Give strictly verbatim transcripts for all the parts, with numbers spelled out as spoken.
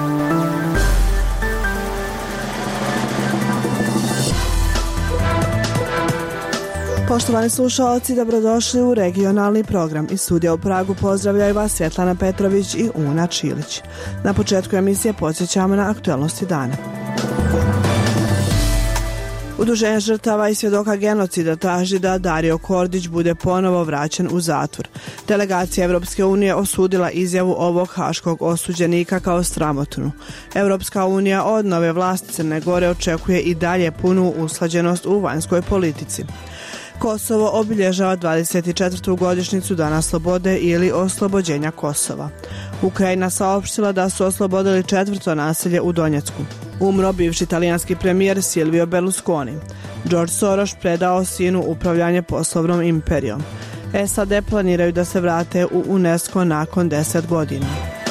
Poštovani slušalci, dobrodošli u regionalni program. Iz studija u Pragu pozdravljaju vas Svjetlana Petrović i Una Čilić. Na početku emisije podsjećamo na aktualnosti dana. Udruženje žrtava i svjedoka genocida traži da Dario Kordić bude ponovo vraćen u zatvor. Delegacija Europske unije osudila izjavu ovog haškog osuđenika kao sramotnu. Europska unija od nove vlasti Crne Gore očekuje i dalje punu usklađenost u vanjskoj politici. Kosovo obilježava dvadeset četvrtu godišnjicu Dana slobode ili oslobođenja Kosova. Ukrajina saopštila da su oslobodili četvrto naselje u Donjecku. Umro bivši talijanski premijer Silvio Berlusconi. George Soros predao sinu upravljanje poslovnom imperijom. S A D planiraju da se vrate u UNESCO nakon deset godina.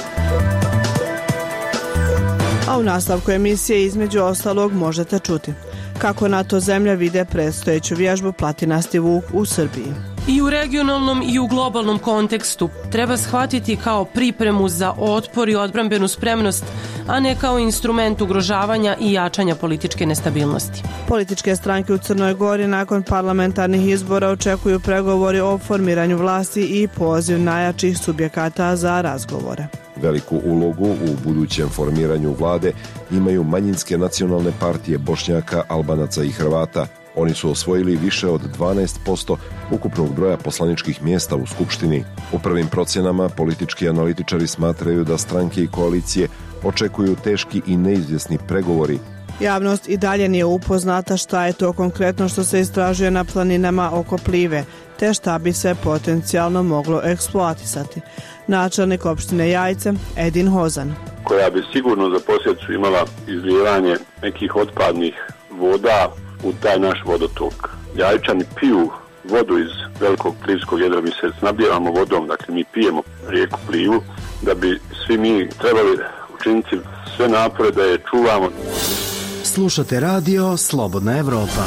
A u nastavku emisije između ostalog možete čuti kako NATO zemlje vide predstojeću vježbu Platinasti vuk u Srbiji. I u regionalnom i u globalnom kontekstu treba shvatiti kao pripremu za otpor i odbrambenu spremnost, a ne kao instrument ugrožavanja i jačanja političke nestabilnosti. Političke stranke u Crnoj Gori nakon parlamentarnih izbora očekuju pregovori o formiranju vlasti i poziv najjačih subjekata za razgovore. Veliku ulogu u budućem formiranju vlade imaju manjinske nacionalne partije Bošnjaka, Albanaca i Hrvata. Oni su osvojili više od dvanaest posto ukupnog broja poslaničkih mjesta u Skupštini. U prvim procjenama politički analitičari smatraju da stranke i koalicije očekuju teški i neizvjesni pregovori. Javnost i dalje nije upoznata šta je to konkretno što se istražuje na planinama oko Plive, te šta bi se potencijalno moglo eksploatisati. Načelnik opštine Jajce, Edin Hozan. Koja bi sigurno za posljedicu imala izlijevanje nekih otpadnih voda u taj naš vodotok. Jajčani piju vodu iz velikog plivskog jedra, mi se snabdijevamo vodom, dakle mi pijemo rijeku Plivu, da bi svi mi trebali učiniti sve napore da je čuvamo. Slušate radio Slobodna Evropa.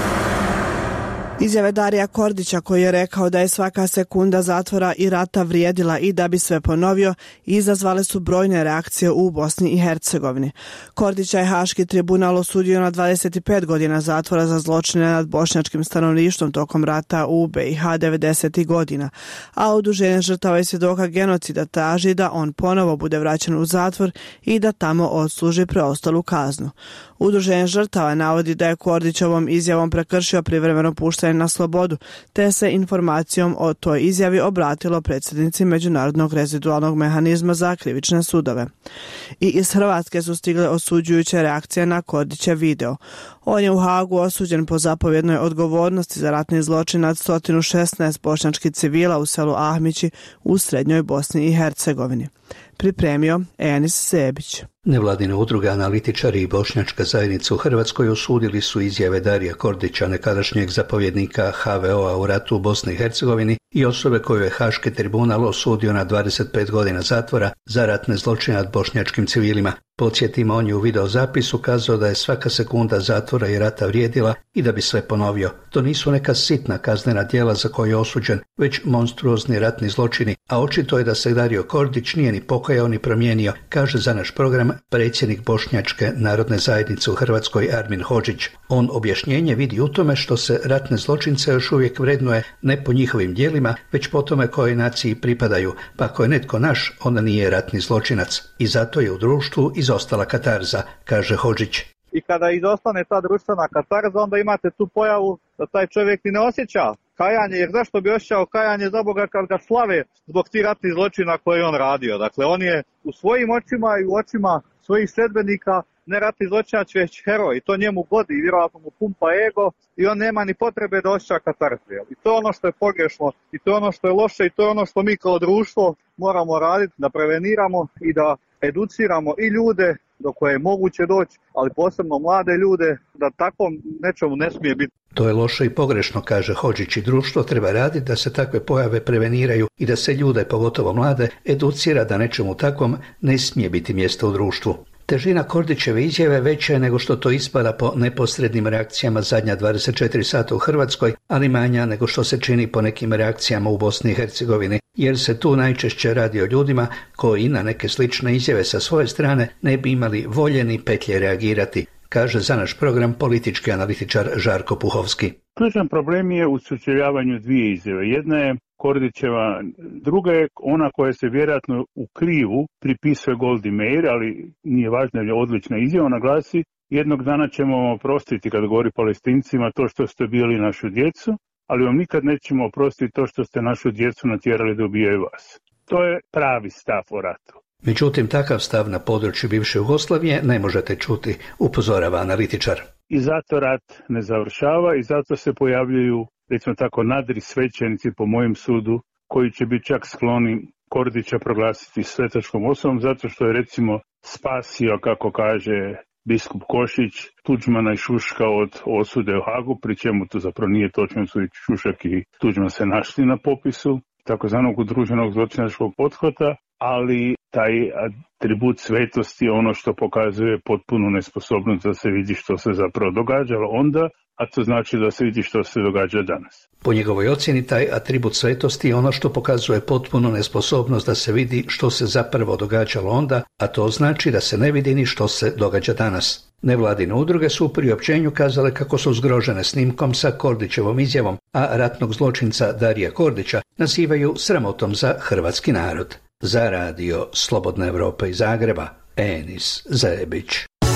Izjave Darija Kordića koji je rekao da je svaka sekunda zatvora i rata vrijedila i da bi sve ponovio, izazvale su brojne reakcije u Bosni i Hercegovini. Kordića je Haški tribunal osudio na dvadeset pet godina zatvora za zločine nad bošnjačkim stanovništvom tokom rata u B i H devedesetih godina, a Udruženje žrtava i svjedoka genocida traži da on ponovo bude vraćen u zatvor i da tamo odsluži preostalu kaznu. Udruženje žrtava navodi da je Kordićovom izjavom prekršio privremeno puštanje na slobodu, te se informacijom o toj izjavi obratilo predsjednici Međunarodnog rezidualnog mehanizma za krivične sudove. I iz Hrvatske su stigle osuđujuće reakcije na Kordićev video. On je u Hagu osuđen po zapovjednoj odgovornosti za ratni zločin nad sto šesnaest bošnjačkih civila u selu Ahmići u srednjoj Bosni i Hercegovini. Pripremio Enis Sebić. Nevladine udruge, analitičari i bošnjačka zajednica u Hrvatskoj osudili su izjave Darija Kordića, nekadašnjeg zapovjednika H V O-a u ratu u Bosni i Hercegovini i osobe koju je Haški tribunal osudio na dvadeset pet godina zatvora za ratne zločine nad bošnjačkim civilima. Podsjetimo, on je u videozapisu kazao da je svaka sekunda zatvora i rata vrijedila i da bi sve ponovio. To nisu neka sitna kaznena djela za koje je osuđen, već monstruozni ratni zločini, a očito je da se Dario Kordić nije ni pokajao ni promijenio, kaže za naš program predsjednik Bošnjačke narodne zajednice u Hrvatskoj Armin Hodžić. On objašnjenje vidi u tome što se ratne zločince još uvijek vrednuje ne po njihovim djelima, već po tome kojoj naciji pripadaju, pa ako je netko naš, onda nije ratni zločinac. I zato je u društvu izostala katarza, kaže Hodžić. I kada izostane ta društvena katarza, onda imate tu pojavu da taj čovjek ni ne osjeća kajanje, jer zašto bi osjećao kajanje za Boga kad ga slave zbog tih ratnih zločina koje je on radio. Dakle, on je u svojim očima i u očima svojih sledbenika ne ratni zločinac, već heroj. I to njemu godi, vjerojatno mu pumpa ego i on nema ni potrebe da osjeća katarzu. I to je ono što je pogrešno, i to je ono što je loše, i to je ono što mi kao društvo moramo raditi, da preveniramo i da educiramo i ljude do koje je moguće doći, ali posebno mlade ljude, da takvom nečemu ne smije biti. To je loše i pogrešno, kaže Hodžić, i društvo treba raditi da se takve pojave preveniraju i da se ljude, pogotovo mlade, educira da nečemu takvom ne smije biti mjesto u društvu. Težina Kordićeve izjave veća je nego što to ispada po neposrednim reakcijama zadnja dvadeset četiri sata u Hrvatskoj, ali manja nego što se čini po nekim reakcijama u Bosni i Hercegovini, jer se tu najčešće radi o ljudima koji na neke slične izjave sa svoje strane ne bi imali volje ni petlje reagirati, kaže za naš program politički analitičar Žarko Puhovski. Ključan problem je u sučeljavanju dvije izjave. Jedna je Kordićeva, druga je ona koja se vjerojatno u krivu pripisuje Goldi Meir, ali nije važno, je odlična izjava. Ona glasi: jednog dana ćemo vam oprostiti, kad govori Palestincima, to što ste bili našu djecu, ali vam nikad nećemo oprostiti to što ste našu djecu natjerali da ubijaju vas. To je pravi stav o ratu. Međutim, takav stav na području bivše Jugoslavije ne možete čuti, upozorava analitičar. I zato rat ne završava i zato se pojavljuju, recimo tako, nadri svećenici po mojem sudu, koji će biti čak skloni Kordića proglasiti svetačkom osobom, zato što je recimo spasio, kako kaže biskup Košić, Tuđmana i Šuška od osude u Hagu, pri čemu to zapravo nije točno, su i Šušak i Tuđman se našli na popisu takozvanog udruženog zločinačkog pothvata, ali taj atribut svetosti je ono što pokazuje potpunu nesposobnost da se vidi što se zapravo događalo onda, a to znači da se vidi što se događa danas. Po njegovoj ocjeni, taj atribut svetosti je ono što pokazuje potpunu nesposobnost da se vidi što se zapravo događalo onda, a to znači da se ne vidi ni što se događa danas. Nevladine udruge su u priopćenju kazale kako su zgrožene snimkom sa Kordićevom izjavom, a ratnog zločinca Darija Kordića nazivaju sramotom za hrvatski narod. Za radio Slobodna Evropa iz Zagreba, Enis Zebić.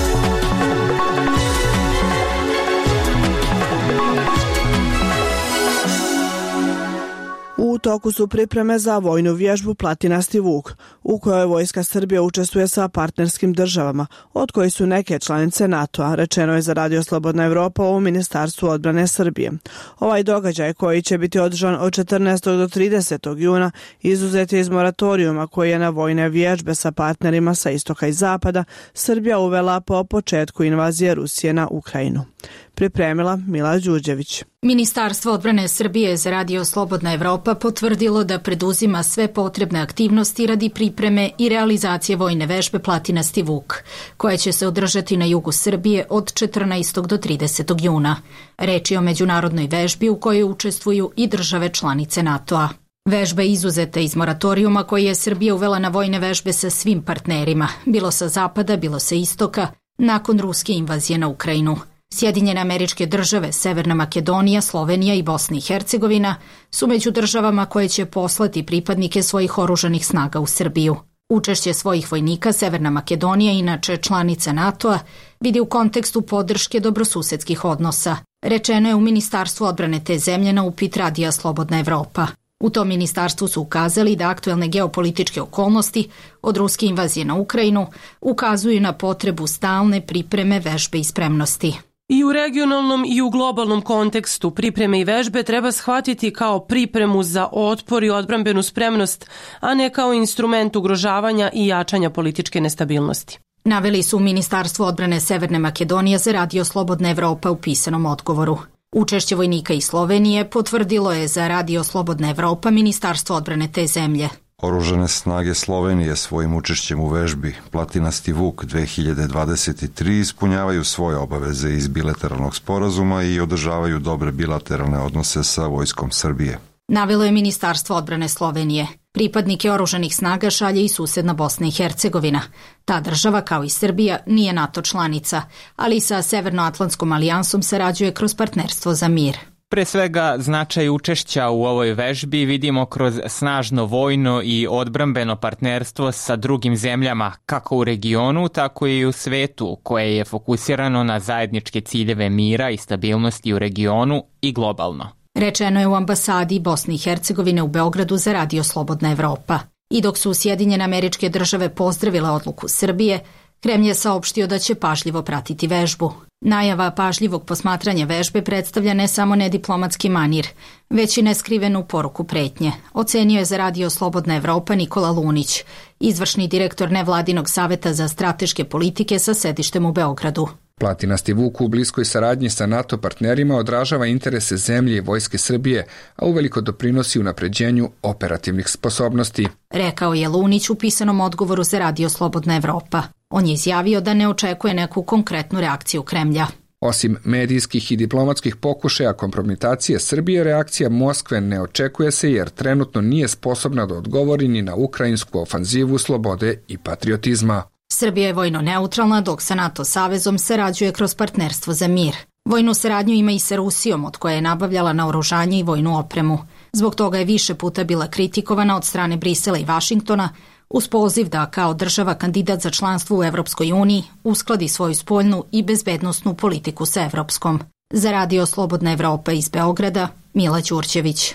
U toku su pripreme za vojnu vježbu Platinasti vuk, u kojoj Vojska Srbije učestvuje sa partnerskim državama, od kojih su neke članice NATO-a, rečeno je za radio Slobodna Evropa u Ministarstvu odbrane Srbije. Ovaj događaj, koji će biti održan od četrnaestog do tridesetog juna, izuzet je iz moratorijuma koji je na vojne vježbe sa partnerima sa istoka i zapada Srbija uvela po početku invazije Rusije na Ukrajinu. Pripremila Mila Đurđević. Ministarstvo odbrane Srbije za radio Slobodna Evropa potvrdilo da preduzima sve potrebne aktivnosti radi pripreme i realizacije vojne vežbe Platinasti vuk, koja će se održati na jugu Srbije od četrnaestog do tridesetog juna. Reč je o međunarodnoj vežbi u kojoj učestvuju i države članice NATO-a. Vežba je izuzeta iz moratorijuma koji je Srbija uvela na vojne vežbe sa svim partnerima, bilo sa zapada, bilo sa istoka, nakon ruske invazije na Ukrajinu. Sjedinjene Američke Države, Severna Makedonija, Slovenija i Bosna i Hercegovina su među državama koje će poslati pripadnike svojih oružanih snaga u Srbiju. Učešće svojih vojnika Severna Makedonija, inače članica NATO-a, vidi u kontekstu podrške dobrosusedskih odnosa. Rečeno je u Ministarstvu odbrane te zemlje na upit radija Slobodna Evropa. U tom ministarstvu su ukazali da aktuelne geopolitičke okolnosti od ruske invazije na Ukrajinu ukazuju na potrebu stalne pripreme, vežbe i spremnosti. I u regionalnom i u globalnom kontekstu pripreme i vežbe treba shvatiti kao pripremu za otpor i odbrambenu spremnost, a ne kao instrument ugrožavanja i jačanja političke nestabilnosti. Naveli su u Ministarstvu odbrane Severne Makedonije za radio Slobodna Evropa u pisanom odgovoru. Učešće vojnika iz Slovenije potvrdilo je za radio Slobodna Evropa Ministarstvo odbrane te zemlje. Oružane snage Slovenije svojim učešćem u vežbi Platinasti vuk dve hiljade dvadeset tri ispunjavaju svoje obaveze iz bilateralnog sporazuma i održavaju dobre bilateralne odnose sa vojskom Srbije. Navelo je Ministarstvo odbrane Slovenije. Pripadnike oružanih snaga šalje i susedna Bosna i Hercegovina. Ta država, kao i Srbija, nije NATO članica, ali sa Severnoatlantskom alijansom sarađuje kroz partnerstvo za mir. Pre svega, značaj učešća u ovoj vežbi vidimo kroz snažno vojno i odbrambeno partnerstvo sa drugim zemljama, kako u regionu, tako i u svetu, koje je fokusirano na zajedničke ciljeve mira i stabilnosti u regionu i globalno. Rečeno je u ambasadi Bosne i Hercegovine u Beogradu za radio Slobodna Evropa. I dok su Sjedinjene Američke Države pozdravile odluku Srbije, Kremlj je saopštio da će pažljivo pratiti vežbu. Najava pažljivog posmatranja vežbe predstavlja ne samo nediplomatski manir, već i neskrivenu poruku pretnje, ocenio je za radio Slobodna Evropa Nikola Lunić, izvršni direktor nevladinog saveta za strateške politike sa sedištem u Beogradu. Platinasti vuk u bliskoj saradnji sa NATO partnerima odražava interese zemlje i vojske Srbije, a uveliko doprinosi unapređenju operativnih sposobnosti. Rekao je Lunić u pisanom odgovoru za radio Slobodna Evropa. On je izjavio da ne očekuje neku konkretnu reakciju Kremlja. Osim medijskih i diplomatskih pokušaja kompromitacije Srbije, reakcija Moskve ne očekuje se jer trenutno nije sposobna da odgovori ni na ukrajinsku ofanzivu slobode i patriotizma. Srbija je vojno neutralna, dok sa NATO savezom sarađuje kroz partnerstvo za mir. Vojnu saradnju ima i sa Rusijom, od koje je nabavljala naoružanje i vojnu opremu. Zbog toga je više puta bila kritikovana od strane Brisela i Vašingtona, uz poziv da kao država kandidat za članstvo u Evropskoj uniji uskladi svoju spoljnu i bezbednosnu politiku sa evropskom. Za Radio Slobodna Evropa iz Beograda, Mila Ćurćević.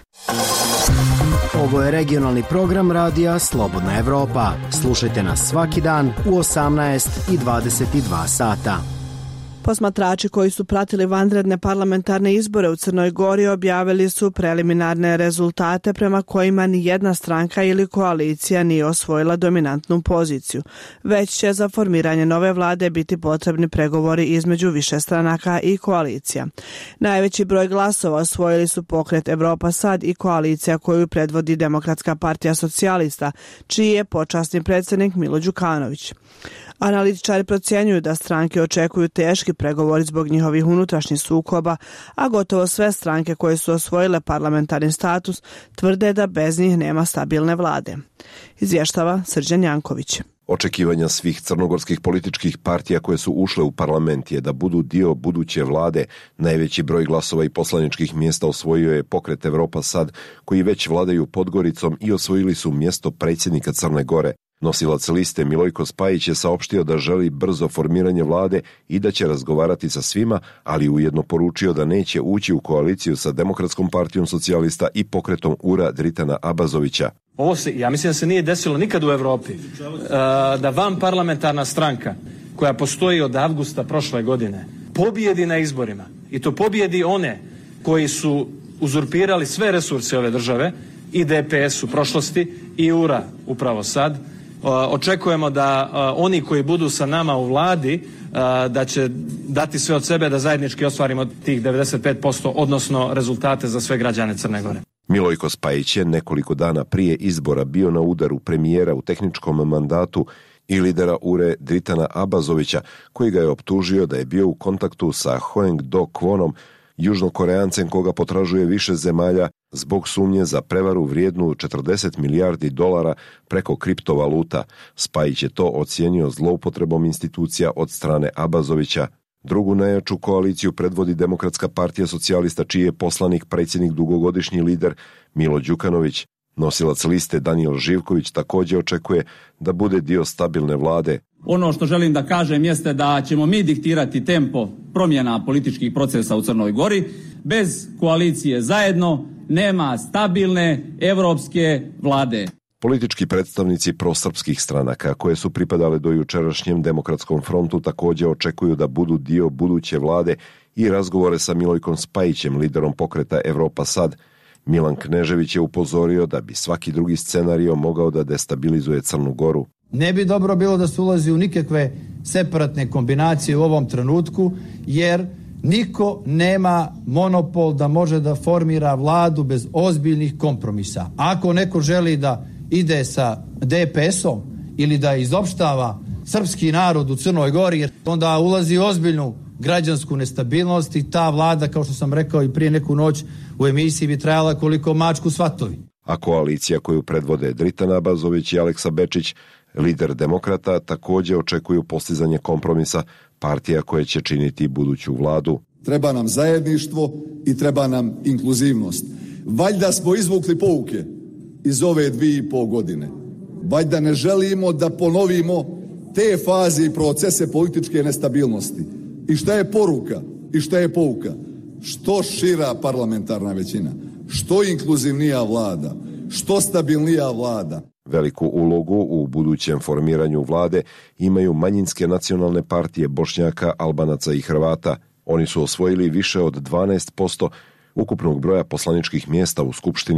Ovo je regionalni program Radija Slobodna Evropa. Slušajte nas svaki dan u osamnaest i dvadeset dva sata. Posmatrači koji su pratili vanredne parlamentarne izbore u Crnoj Gori objavili su preliminarne rezultate prema kojima ni jedna stranka ili koalicija nije osvojila dominantnu poziciju, već će za formiranje nove vlade biti potrebni pregovori između više stranaka i koalicija. Najveći broj glasova osvojili su pokret Evropa Sad i koalicija koju predvodi Demokratska partija socijalista, čiji je počasni predsjednik Milo Đukanović. Analitičari procjenjuju da stranke očekuju teški pregovori zbog njihovih unutrašnjih sukoba, a gotovo sve stranke koje su osvojile parlamentarni status tvrde da bez njih nema stabilne vlade. Izvještava Srđan Janković. Očekivanja svih crnogorskih političkih partija koje su ušle u parlament je da budu dio buduće vlade. Najveći broj glasova i poslaničkih mjesta osvojio je pokret Evropa Sad, koji već vladaju Podgoricom i osvojili su mjesto predsjednika Crne Gore. Nosilac liste Milojko Spajić je saopštio da želi brzo formiranje vlade i da će razgovarati sa svima, ali ujedno poručio da neće ući u koaliciju sa Demokratskom partijom socijalista i pokretom Ura Dritana Abazovića. Ovo se, ja mislim da se nije desilo nikad u Evropi, da van parlamentarna stranka koja postoji od avgusta prošle godine pobjedi na izborima, i to pobjedi one koji su uzurpirali sve resurse ove države, i D P S u prošlosti i Ura upravo sad. Očekujemo da oni koji budu sa nama u vladi da će dati sve od sebe da zajednički ostvarimo tih devedeset pet posto, odnosno rezultate za sve građane Crne Gore. Milojko Spajić je nekoliko dana prije izbora bio na udaru premijera u tehničkom mandatu i lidera Ure Dritana Abazovića, koji ga je optužio da je bio u kontaktu sa Hoeng Do Kvonom, južnokoreancem koga potražuje više zemalja zbog sumnje za prevaru vrijednu četrdeset milijardi dolara preko kriptovaluta. Spajić je to ocijenio zloupotrebom institucija od strane Abazovića. Drugu najjaču koaliciju predvodi Demokratska partija socijalista, čiji je poslanik predsjednik dugogodišnji lider Milo Đukanović. Nosilac liste Danijel Živković također očekuje da bude dio stabilne vlade. Ono što želim da kažem jeste da ćemo mi diktirati tempo promjena političkih procesa u Crnoj Gori. Bez koalicije zajedno nema stabilne evropske vlade. Politički predstavnici prosrpskih stranaka koje su pripadale do jučerašnjem Demokratskom frontu također očekuju da budu dio buduće vlade i razgovore sa Milojkom Spajićem, liderom pokreta Evropa Sad. Milan Knežević je upozorio da bi svaki drugi scenario mogao da destabilizuje Crnu Goru. Ne bi dobro bilo da se ulazi u nikakve separatne kombinacije u ovom trenutku, jer niko nema monopol da može da formira vladu bez ozbiljnih kompromisa. Ako neko želi da ide sa D P S-om ili da izopštava srpski narod u Crnoj Gori, onda ulazi u ozbiljnu građansku nestabilnost i ta vlada, kao što sam rekao i prije neku noć u emisiji, bi trajala koliko mačku svatovi. A koalicija koju predvode Dritan Abazović i Aleksa Bečić, lider demokrata, također očekuju postizanje kompromisa partija koje će činiti buduću vladu. Treba nam zajedništvo i treba nam inkluzivnost. Valjda smo izvukli pouke iz ove dvije i pol godine. Valjda ne želimo da ponovimo te faze i procese političke nestabilnosti. I šta je poruka? I šta je pouka? Što šira parlamentarna većina, što inkluzivnija vlada, što stabilnija vlada. Veliku ulogu u budućem formiranju vlade imaju manjinske nacionalne partije Bošnjaka, Albanaca i Hrvata. Oni su osvojili više od dvanaest posto ukupnog broja poslaničkih mjesta u Skupštini.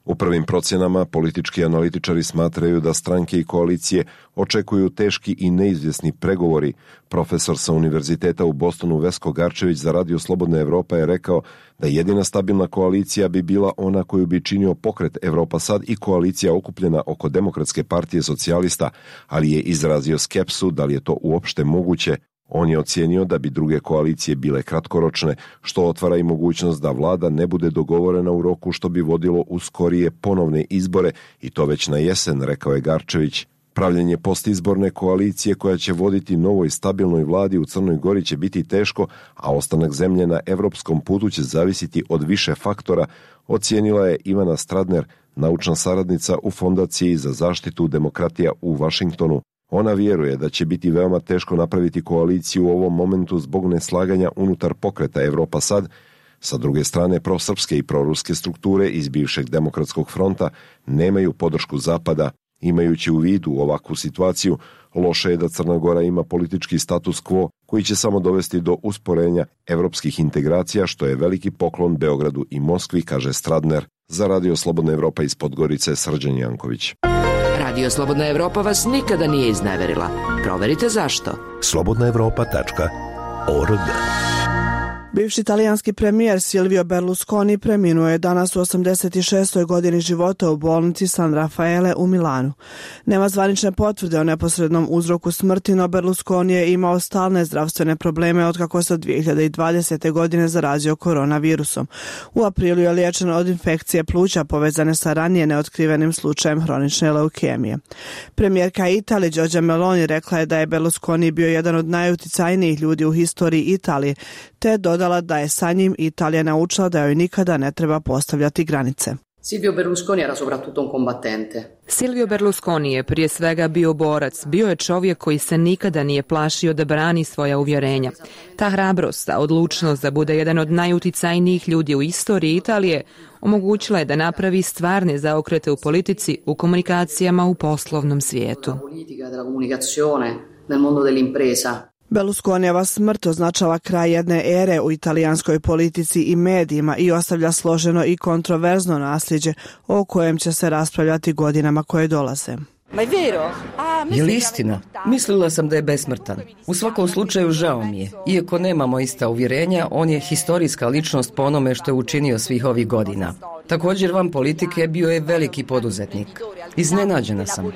U prvim procjenama politički analitičari smatraju da stranke i koalicije očekuju teški i neizvjesni pregovori. Profesor sa Univerziteta u Bostonu Vesko Garčević za Radio Slobodna Evropa je rekao da jedina stabilna koalicija bi bila ona koju bi činio pokret Evropa sad i koalicija okupljena oko Demokratske partije socijalista, ali je izrazio skepsu da li je to uopšte moguće. On je ocijenio da bi druge koalicije bile kratkoročne, što otvara i mogućnost da vlada ne bude dogovorena u roku, što bi vodilo u skorije ponovne izbore, i to već na jesen, rekao je Garčević. Pravljenje postizborne koalicije koja će voditi novoj stabilnoj vladi u Crnoj Gori će biti teško, a ostanak zemlje na evropskom putu će zavisiti od više faktora, ocijenila je Ivana Stradner, naučna saradnica u Fondaciji za zaštitu demokratija u Vašingtonu. Ona vjeruje da će biti veoma teško napraviti koaliciju u ovom momentu zbog neslaganja unutar pokreta Evropa sad. Sa druge strane, prosrpske i proruske strukture iz bivšeg demokratskog fronta nemaju podršku Zapada. Imajući u vidu ovakvu situaciju, loše je da Crna Gora ima politički status quo koji će samo dovesti do usporenja evropskih integracija, što je veliki poklon Beogradu i Moskvi, kaže Stradner. Za Radio Slobodna Evropa iz Podgorice, Srđan Janković. Radio Slobodna Evropa vas nikada nije izneverila. Proverite zašto. slobodna evropa tačka org. Bivši italijanski premijer Silvio Berlusconi preminuo je danas u osamdeset šestoj godini života u bolnici San Raffaele u Milanu. Nema zvanične potvrde o neposrednom uzroku smrti, no Berlusconi je imao stalne zdravstvene probleme otkako se od dvije hiljade dvadesete. godine zarazio koronavirusom. U aprilu je liječen od infekcije pluća povezane sa ranije neotkrivenim slučajem hronične leukemije. Premijerka Italije Giorgia Meloni rekla je da je Berlusconi bio jedan od najuticajnijih ljudi u historiji Italije, te dodala da je sa njim Italija naučila da joj nikada ne treba postavljati granice. Silvio Berlusconi era soprattutto un combattente. Silvio Berlusconi je prije svega bio borac, bio je čovjek koji se nikada nije plašio da brani svoja uvjerenja. Ta hrabrost, ta odlučnost da bude jedan od najuticajnijih ljudi u istoriji Italije omogućila je da napravi stvarne zaokrete u politici, u komunikacijama, u poslovnom svijetu. Berlusconijeva smrt označava kraj jedne ere u italijanskoj politici i medijima i ostavlja složeno i kontroverzno nasljeđe o kojem će se raspravljati godinama koje dolaze. Je li istina? Mislila sam da je besmrtan. U svakom slučaju žao mi je. Iako nemamo ista uvjerenja, on je historijska ličnost po onome što je učinio svih ovih godina. Također van politike bio je veliki poduzetnik. Iznenađena sam.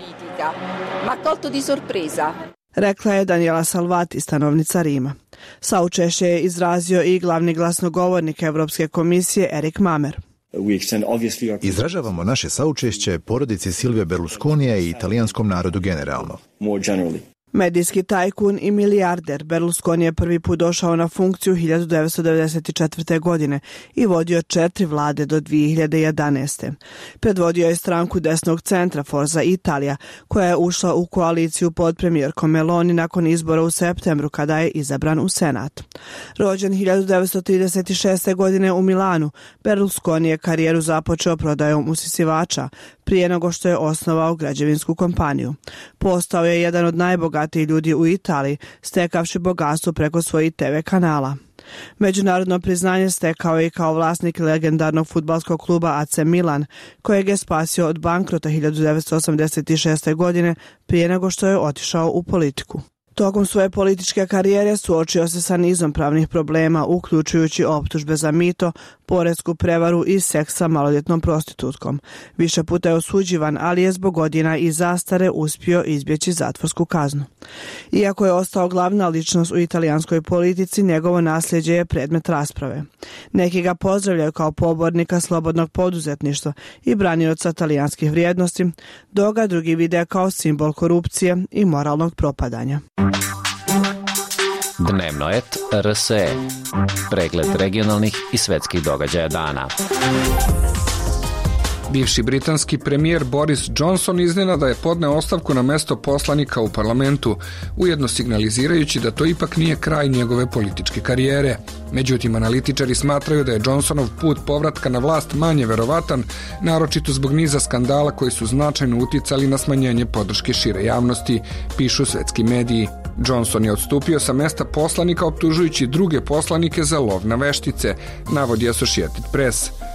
Rekla je Daniela Salvati, stanovnica Rima. Saučešće je izrazio i glavni glasnogovornik Evropske komisije Erik Mamer. Izražavamo naše saučešće porodici Silvia Berlusconija i italijanskom narodu generalno. Medijski tajkun i milijarder Berlusconi je prvi put došao na funkciju hiljadu devetsto devedeset četvrte. godine i vodio četiri vlade do dvije hiljade jedanaeste. Predvodio je stranku desnog centra Forza Italija, koja je ušla u koaliciju pod premijerkom Meloni nakon izbora u septembru kada je izabran u Senat. Rođen hiljadu devetsto trideset šeste. godine u Milanu, Berlusconi je karijeru započeo prodajom usisivača prije nego što je osnovao građevinsku kompaniju. Postao je jedan od najbogatijih ljudi u Italiji, stekavši bogatstvo preko svojih te ve kanala. Međunarodno priznanje stekao je i kao vlasnik legendarnog fudbalskog kluba A C Milan, kojeg je spasio od bankrota hiljadu devetsto osamdeset šeste. godine prije nego što je otišao u politiku. Tokom svoje političke karijere suočio se sa nizom pravnih problema, uključujući optužbe za mito, poresku prevaru i seks sa maloljetnom prostitutkom. Više puta je osuđivan, ali je zbog godina i zastare uspio izbjeći zatvorsku kaznu. Iako je ostao glavna ličnost u italijanskoj politici, njegovo nasljeđe je predmet rasprave. Neki ga pozdravljaju kao pobornika slobodnog poduzetništva i branioca talijanskih vrijednosti, dok ga drugi vide kao simbol korupcije i moralnog propadanja. Dnevno et R S E. Pregled regionalnih i svetskih događaja dana. Bivši britanski premijer Boris Johnson iznenada je podneo ostavku na mesto poslanika u parlamentu, ujedno signalizirajući da to ipak nije kraj njegove političke karijere. Međutim, analitičari smatraju da je Johnsonov put povratka na vlast manje verovatan, naročito zbog niza skandala koji su značajno uticali na smanjenje podrške šire javnosti, pišu svetski mediji. Johnson je odstupio sa mesta poslanika optužujući druge poslanike za lov na veštice, navodi Associated Press.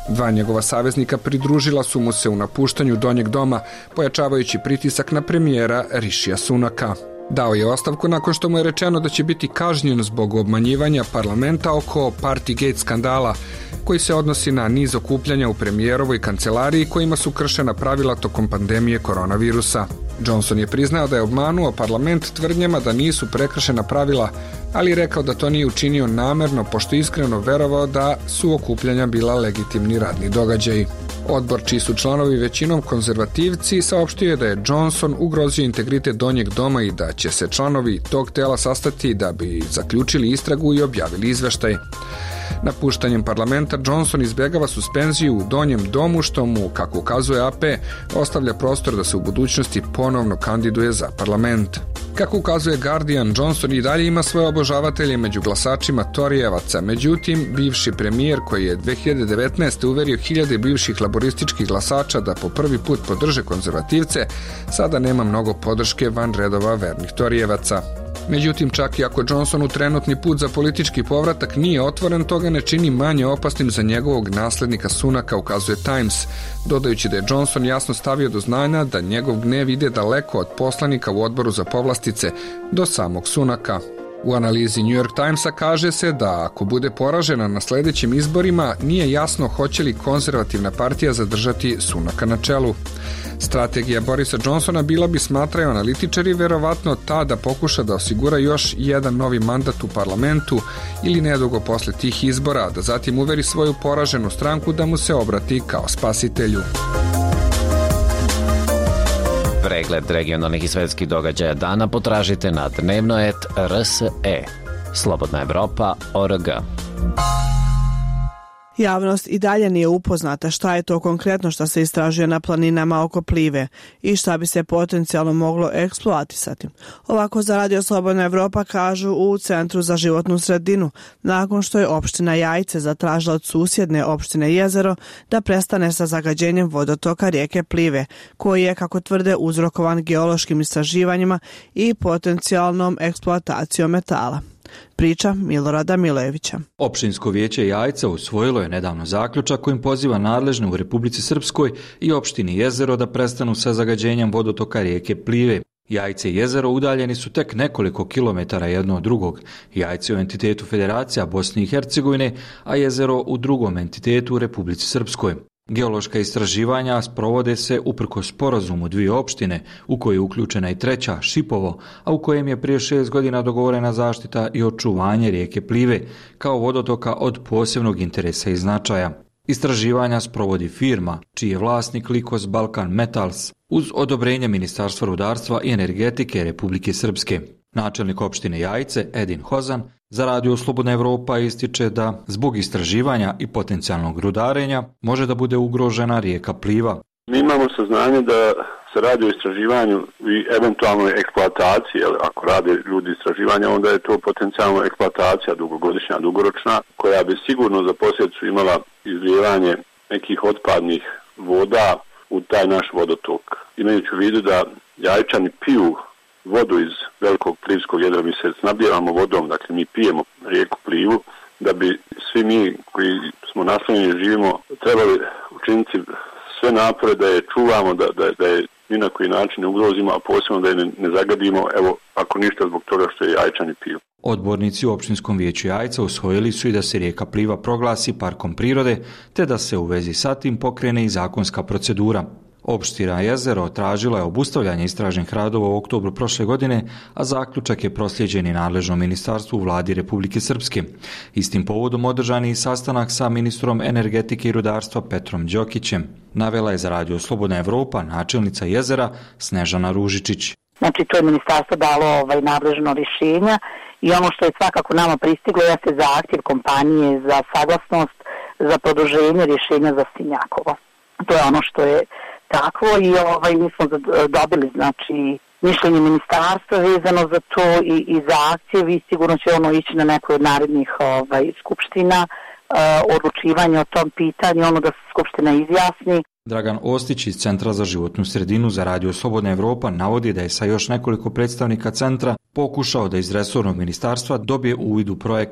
Dva njegova saveznika pridružila su mu se u napuštanju Donjeg doma, pojačavajući pritisak na premijera Rišija Sunaka. Dao je ostavku nakon što mu je rečeno da će biti kažnjen zbog obmanjivanja parlamenta oko Partygate skandala, koji se odnosi na niz okupljanja u premijerovoj kancelariji kojima su kršena pravila tokom pandemije koronavirusa. Johnson je priznao da je obmanuo parlament tvrdnjama da nisu prekršena pravila, ali je rekao da to nije učinio namerno, pošto iskreno verovao da su okupljanja bila legitimni radni događaji. Odbor, čiji su članovi većinom konzervativci, saopštio je da je Johnson ugrozio integritet Donjeg doma i da će se članovi tog tela sastati da bi zaključili istragu i objavili izveštaj. Napuštanjem parlamenta Johnson izbjegava suspenziju u Donjem domu, što mu, kako ukazuje A P, ostavlja prostor da se u budućnosti ponovno kandiduje za parlament. Kako ukazuje Guardian, Johnson i dalje ima svoje obožavatelje među glasačima Torijevaca, međutim, bivši premijer koji je dve hiljade devetnaeste. uverio hiljade bivših laborističkih glasača da po prvi put podrže konzervativce, sada nema mnogo podrške van redova vernih Torijevaca. Međutim, čak i ako Johnsonu trenutni put za politički povratak nije otvoren, toga ne čini manje opasnim za njegovog naslednika Sunaka, ukazuje Times, dodajući da je Johnson jasno stavio do znanja da njegov gnev ide daleko od poslanika u odboru za povlastice do samog Sunaka. U analizi New York Timesa kaže se da ako bude poražena na sljedećim izborima, nije jasno hoće li konzervativna partija zadržati Sunaka na čelu. Strategija Borisa Johnsona bila bi, smatraju analitičari, verovatno ta da pokuša da osigura još jedan novi mandat u parlamentu ili nedugo posle tih izbora, da zatim uveri svoju poraženu stranku da mu se obrati kao spasitelju. Pregled regionalnih i svetskih događaja dana potražite na dnevnoet R S E. Slobodna Evropa O R G. Javnost i dalje nije upoznata šta je to konkretno što se istražuje na planinama oko Plive i šta bi se potencijalno moglo eksploatisati. Ovako za Radio Slobodna Evropa kažu u Centru za životnu sredinu, nakon što je opština Jajce zatražila od susjedne opštine Jezero da prestane sa zagađenjem vodotoka rijeke Plive, koji je, kako tvrde, uzrokovan geološkim istraživanjima i potencijalnom eksploatacijom metala. Priča Milorada Milojevića. Opštinsko vijeće Jajca usvojilo je nedavno zaključak kojim poziva nadležne u Republici Srpskoj i opštini Jezero da prestanu sa zagađenjem vodotoka rijeke Plive. Jajce i Jezero udaljeni su tek nekoliko kilometara jedno od drugog. Jajce u entitetu Federacija Bosne i Hercegovine, a Jezero u drugom entitetu u Republici Srpskoj. Geološka istraživanja sprovode se uprkos sporazumu dvije opštine, u kojoj je uključena i treća, Šipovo, a u kojem je prije šest godina dogovorena zaštita i očuvanje rijeke Plive, kao vodotoka od posebnog interesa i značaja. Istraživanja sprovodi firma, čiji je vlasnik Likos Balkan Metals, uz odobrenje Ministarstva rudarstva i energetike Republike Srpske. Načelnik opštine Jajce, Edin Hozan, za Radio Slobodna Evropa ističe da zbog istraživanja i potencijalnog rudarenja može da bude ugrožena rijeka Pliva. Mi imamo saznanje da se radi o istraživanju i eventualnoj eksploataciji. Ako rade ljudi istraživanja, onda je to potencijalno eksploatacija dugogodišnja, dugoročna, koja bi sigurno za posljedicu imala izlijevanje nekih otpadnih voda u taj naš vodotok. Imajući u vidu da Jajčani piju vodu iz velikog plivskog jedra, mi se snabdijevamo vodom, dakle mi pijemo rijeku Plivu, da bi svi mi koji smo naslonjeni živimo trebali učiniti sve napore da je čuvamo, da, da, da je ni na koji način ne ugrozimo, a posebno da je ne, ne zagadimo, evo, ako ništa zbog toga što je Jajčani piju. Odbornici u opštinskom vijeću Jajca usvojili su i da se rijeka Pliva proglasi parkom prirode, te da se u vezi sa tim pokrene i zakonska procedura. Opština Jezero tražila je obustavljanje istražnih radova u oktobru prošle godine, a zaključak je proslijeđen i nadležnom ministarstvu u vladi Republike Srpske. Istim povodom održan je i sastanak sa ministrom energetike i rudarstva Petrom Đokićem. Navela je za Radio Slobodna Evropa načelnica Jezera Snežana Ružičić. Znači, to je ministarstvo dalo ovaj nadležno rješenja i ono što je svakako nama pristiglo jeste zahtjev kompanije za saglasnost za produženje rješenja za Stinjakovo. To je ono što je takvo i ovaj, mi smo dobili znači mišljenje ministarstva vezano za to i, i za akcije i sigurno će ono ići na nekoj od narednih ovaj, skupština uh, odlučivanje o tom pitanju, ono da se skupština izjasni. Dragan Ostić iz Centra za životnu sredinu za Radio Slobodna Evropa navodi da je sa još nekoliko predstavnika centra pokušao da iz resornog ministarstva dobije uvid u projekat.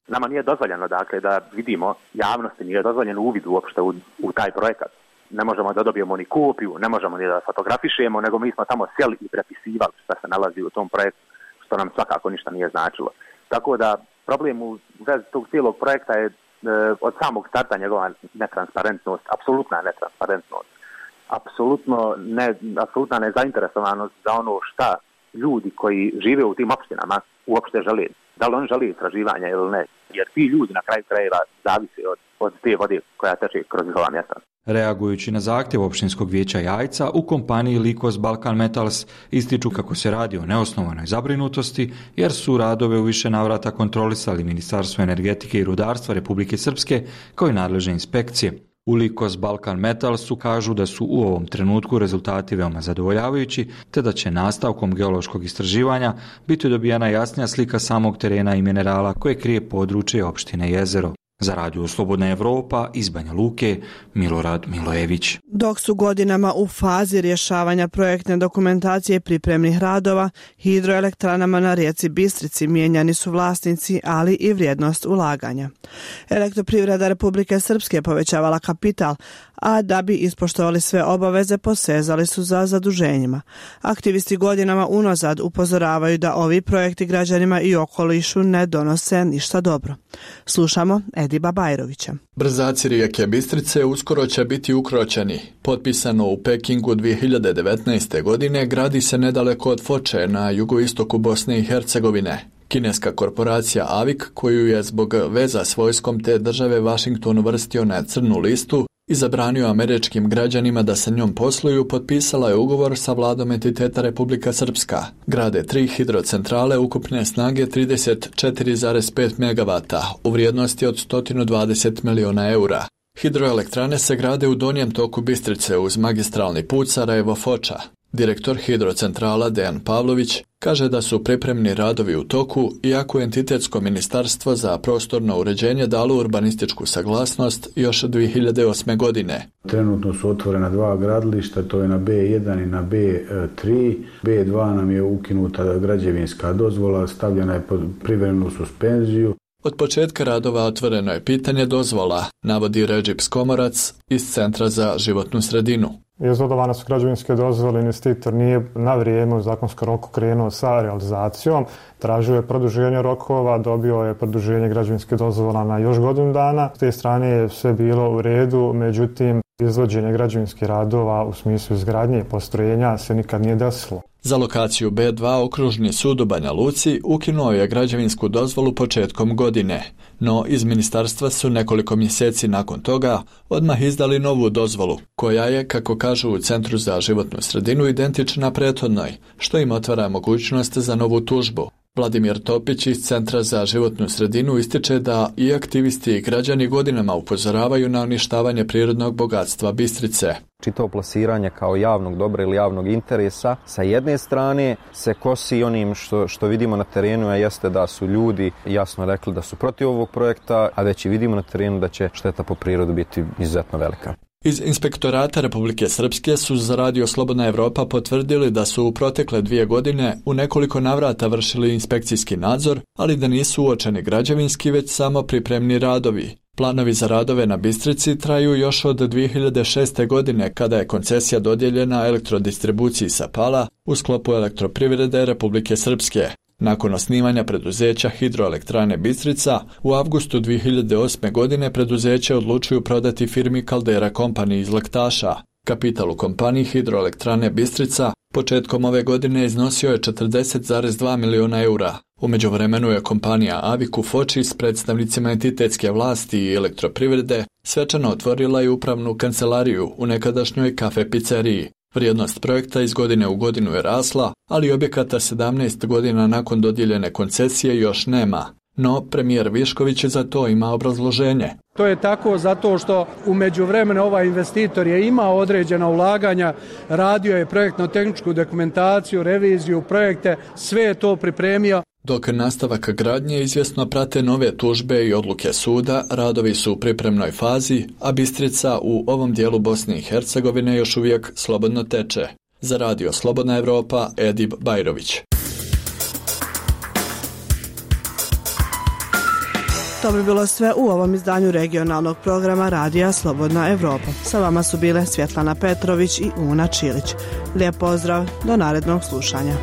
Nama nije dozvoljeno, dakle, da vidimo, javnosti nije dozvoljeno uvid uopšte u, u taj projekat. Ne možemo da dobijemo ni kopiju, ne možemo ni da fotografišemo, nego mi smo tamo sjeli i prepisivali šta se nalazi u tom projektu, što nam svakako ništa nije značilo. Tako da problem u vezi tog cijelog projekta je e, od samog starta njegova netransparentnost, apsolutna netransparentnost, apsolutno ne, apsolutna nezainteresovanost za ono šta ljudi koji žive u tim opštinama uopšte žele. Da li oni žele istraživanja ili ne, jer ti ljudi na kraju krajeva zavise od, od te vode koja teče kroz njihova mjesta. Reagujući na zahtjev opštinskog vijeća Jajca, u kompaniji Likos Balkan Metals ističu kako se radi o neosnovanoj zabrinutosti, jer su radove u više navrata kontrolisali Ministarstvo energetike i rudarstva Republike Srpske kao i nadležne inspekcije. U Likos Balkan Metalsu kažu da su u ovom trenutku rezultati veoma zadovoljavajući, te da će nastavkom geološkog istraživanja biti dobijena jasnija slika samog terena i minerala koje krije područje opštine Jezero. Za Radio Slobodna Evropa iz Banja Luke, Milorad Milojević. Dok su godinama u fazi rješavanja projektne dokumentacije pripremnih radova, hidroelektranama na rijeci Bistrici mijenjani su vlasnici, ali i vrijednost ulaganja. Elektroprivreda Republike Srpske povećavala kapital, a da bi ispoštovali sve obaveze posezali su za zaduženjima. Aktivisti godinama unazad upozoravaju da ovi projekti građanima i okolišu ne donose ništa dobro. Slušamo Ediba Bajrovića. Brzaci rijeke Bistrice uskoro će biti ukročeni. Potpisano u Pekingu dvije hiljade devetnaeste. godine, gradi se nedaleko od Foče na jugoistoku Bosne i Hercegovine. Kineska korporacija Avik, koju je zbog veza s vojskom te države Washington uvrstio na crnu listu i zabranio američkim građanima da sa njom posluju, potpisala je ugovor sa vladom entiteta Republika Srpska. Grade tri hidrocentrale ukupne snage trideset četiri zarez pet megavata u vrijednosti od sto dvadeset miliona eura. Hidroelektrane se grade u donjem toku Bistrice uz magistralni put Sarajevo-Foča. Direktor hidrocentrala Dejan Pavlović kaže da su pripremni radovi u toku, iako entitetsko ministarstvo za prostorno uređenje dalo urbanističku saglasnost još dvije hiljade osme. godine. Trenutno su otvorena dva gradilišta, to je na be jedan i na be tri. be dva nam je ukinuta građevinska dozvola, stavljena je pod privremenu suspenziju. Od početka radova otvoreno je pitanje dozvola, navodi Redžip Skomorac iz Centra za životnu sredinu. Izvodovane su građevinske dozvole, investitor nije na vrijeme u zakonskom roku krenuo sa realizacijom, tražio je produženje rokova, dobio je produženje građevinske dozvola na još godinu dana. S te strane je sve bilo u redu, međutim izvođenje građevinskih radova u smislu izgradnje postrojenja se nikad nije desilo. Za lokaciju be dva okružni sud u Banja Luci ukinuo je građevinsku dozvolu početkom godine, no iz ministarstva su nekoliko mjeseci nakon toga odmah izdali novu dozvolu, koja je, kako kažu u Centru za životnu sredinu, identična prethodnoj, što im otvara mogućnost za novu tužbu. Vladimir Topić iz Centra za životnu sredinu ističe da i aktivisti i građani godinama upozoravaju na uništavanje prirodnog bogatstva Bistrice. Čitavo plasiranje kao javnog dobra ili javnog interesa sa jedne strane se kosi onim što, što vidimo na terenu, a jeste da su ljudi jasno rekli da su protiv ovog projekta, a već i vidimo na terenu da će šteta po prirodu biti izuzetno velika. Iz Inspektorata Republike Srpske su za Radio Slobodna Evropa potvrdili da su u protekle dvije godine u nekoliko navrata vršili inspekcijski nadzor, ali da nisu uočeni građevinski, već samo pripremni radovi. Planovi za radove na Bistrici traju još od dvije hiljade šeste. godine, kada je koncesija dodijeljena elektrodistribuciji Sapala u sklopu Elektroprivrede Republike Srpske. Nakon osnivanja preduzeća Hidroelektrane Bistrica, u avgustu dvije hiljade osme. godine preduzeće odlučuju prodati firmi Caldera Company iz Lektaša. Kapital u kompaniji Hidroelektrane Bistrica početkom ove godine iznosio je četrdeset zarez dva miliona eura. U međuvremenu je kompanija Avik u Foči s predstavnicima entitetske vlasti i elektroprivrede svečano otvorila i upravnu kancelariju u nekadašnjoj kafe pizzeriji. Vrijednost projekta iz godine u godinu je rasla, ali objekata sedamnaest godina nakon dodijeljene koncesije još nema. No, premijer Višković za to ima obrazloženje. To je tako zato što u međuvremenu ovaj investitor je imao određena ulaganja, radio je projektno-tehničku dokumentaciju, reviziju, projekte, sve je to pripremio. Dok nastavak gradnje izvjesno prate nove tužbe i odluke suda, radovi su u pripremnoj fazi, a Bistrica u ovom dijelu Bosne i Hercegovine još uvijek slobodno teče. Za Radio Slobodna Evropa, Edib Bajrović. To bi bilo sve u ovom izdanju regionalnog programa Radija Slobodna Evropa. Sa vama su bile Svjetlana Petrović i Una Čilić. Lijep pozdrav, do narednog slušanja.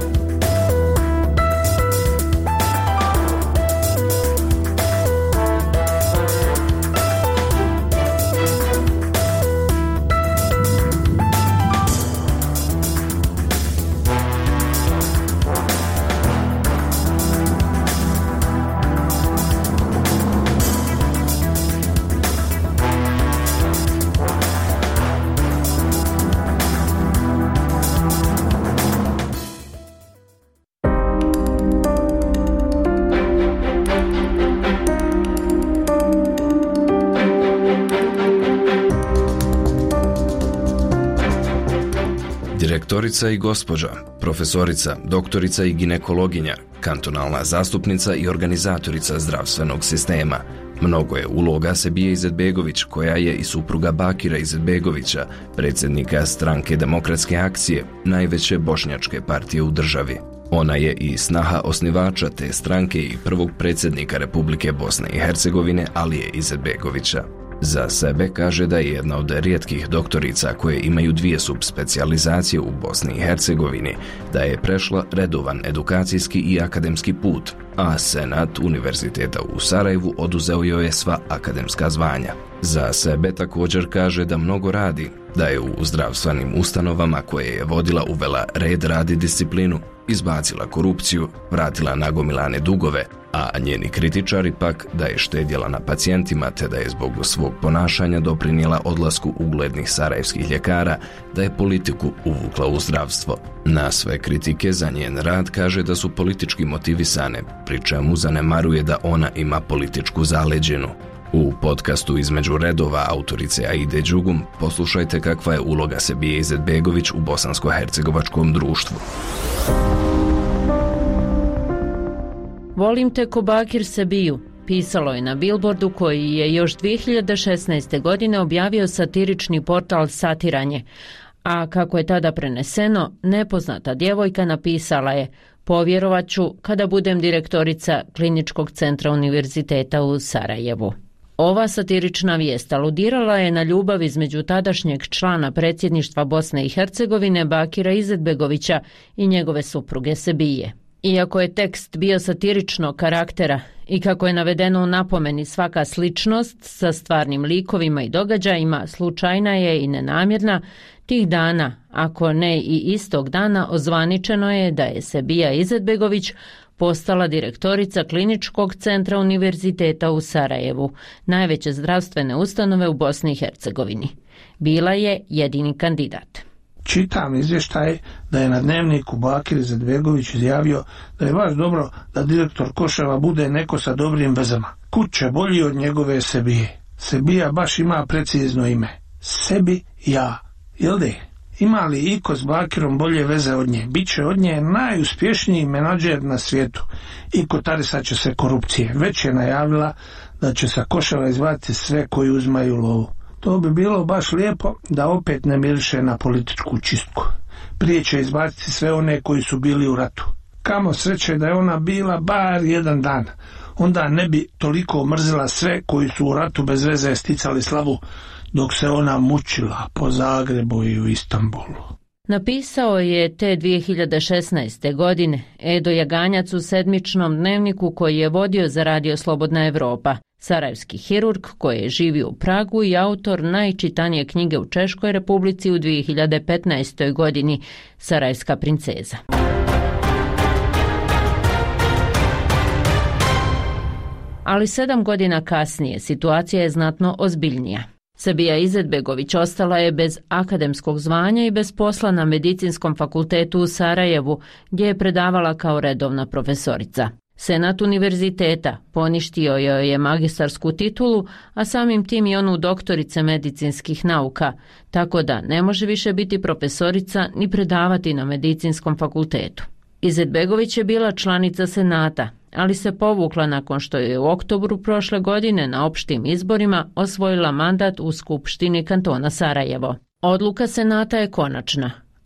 Direktorica i gospođa, profesorica, doktorica i ginekologinja, kantonalna zastupnica i organizatorica zdravstvenog sistema. Mnogo je uloga Sebije Izetbegović, koja je i supruga Bakira Izetbegovića, predsjednika stranke Demokratske akcije, najveće bošnjačke partije u državi. Ona je i snaha osnivača te stranke i prvog predsjednika Republike Bosne i Hercegovine Alije Izetbegovića. Za sebe kaže da je jedna od rijetkih doktorica koje imaju dvije subspecijalizacije u Bosni i Hercegovini, da je prešla redovan edukacijski i akademski put, a Senat Univerziteta u Sarajevu oduzeo joj je sva akademska zvanja. Za sebe također kaže da mnogo radi, da je u zdravstvenim ustanovama koje je vodila uvela red, rad i disciplinu, izbacila korupciju, vratila nagomilane dugove, a njeni kritičari pak da je štedjela na pacijentima te da je zbog svog ponašanja doprinijela odlasku uglednih sarajevskih ljekara, da je politiku uvukla u zdravstvo. Na sve kritike za njen rad kaže da su politički motivisane, pri čemu zanemaruje da ona ima političku zaleđinu. U podcastu Između redova autorice Aide Đugum poslušajte kakva je uloga Sebije Izetbegović u bosansko-hercegovačkom društvu. Volim te ko Bakir Sebiju, pisalo je na bilbordu koji je još dvije hiljade šesnaeste. godine objavio satirični portal Satiranje, a kako je tada preneseno, nepoznata djevojka napisala je: povjerovat ću kada budem direktorica Kliničkog centra Univerziteta u Sarajevu. Ova satirična vijest aludirala je na ljubav između tadašnjeg člana predsjedništva Bosne i Hercegovine Bakira Izetbegovića i njegove supruge Sebije. Iako je tekst bio satiričnog karaktera i kako je navedeno u napomeni svaka sličnost sa stvarnim likovima i događajima slučajna je i nenamjerna, tih dana, ako ne i istog dana, ozvaničeno je da je Sebija Izetbegović postala direktorica Kliničkog centra Univerziteta u Sarajevu, najveće zdravstvene ustanove u Bosni i Hercegovini. Bila je jedini kandidat. Čitam izvještaj da je na Dnevniku Bakir Izetbegović izjavio da je baš dobro da direktor Koševa bude neko sa dobrim vezama. Kud će bolji od njegove Sebije. Sebija baš ima precizno ime. Sebi ja. Jel de? Ima li iko s Bakirom bolje veze od nje? Biće od nje najuspješniji menadžer na svijetu i kotarisat će se korupcije. Već je najavila da će sa Koševa izvaditi sve koji uzmaju lovu. To bi bilo baš lijepo da opet ne miriše na političku čistku. Prije će izbaciti sve one koji su bili u ratu. Kamo sreće da je ona bila bar jedan dan. Onda ne bi toliko mrzila sve koji su u ratu bez veze sticali slavu dok se ona mučila po Zagrebu i u Istanbulu. Napisao je te dvije hiljade šesnaeste. godine Edo Jaganjac u sedmičnom dnevniku koji je vodio za Radio Slobodna Evropa. Sarajevski hirurg koji je živio u Pragu i autor najčitanije knjige u Češkoj Republici u dvije hiljade petnaestoj. godini, Sarajevska princeza. Ali sedam godina kasnije situacija je znatno ozbiljnija. Sebija Izetbegović ostala je bez akademskog zvanja i bez posla na Medicinskom fakultetu u Sarajevu, gdje je predavala kao redovna profesorica. Senat univerziteta poništio joj je magistarsku titulu, a samim tim i onu doktorice medicinskih nauka, tako da ne može više biti profesorica ni predavati na Medicinskom fakultetu. Izetbegović je bila članica Senata, ali se povukla nakon što je u oktobru prošle godine na opštim izborima osvojila mandat u Skupštini kantona Sarajevo. Odluka Senata je konačna.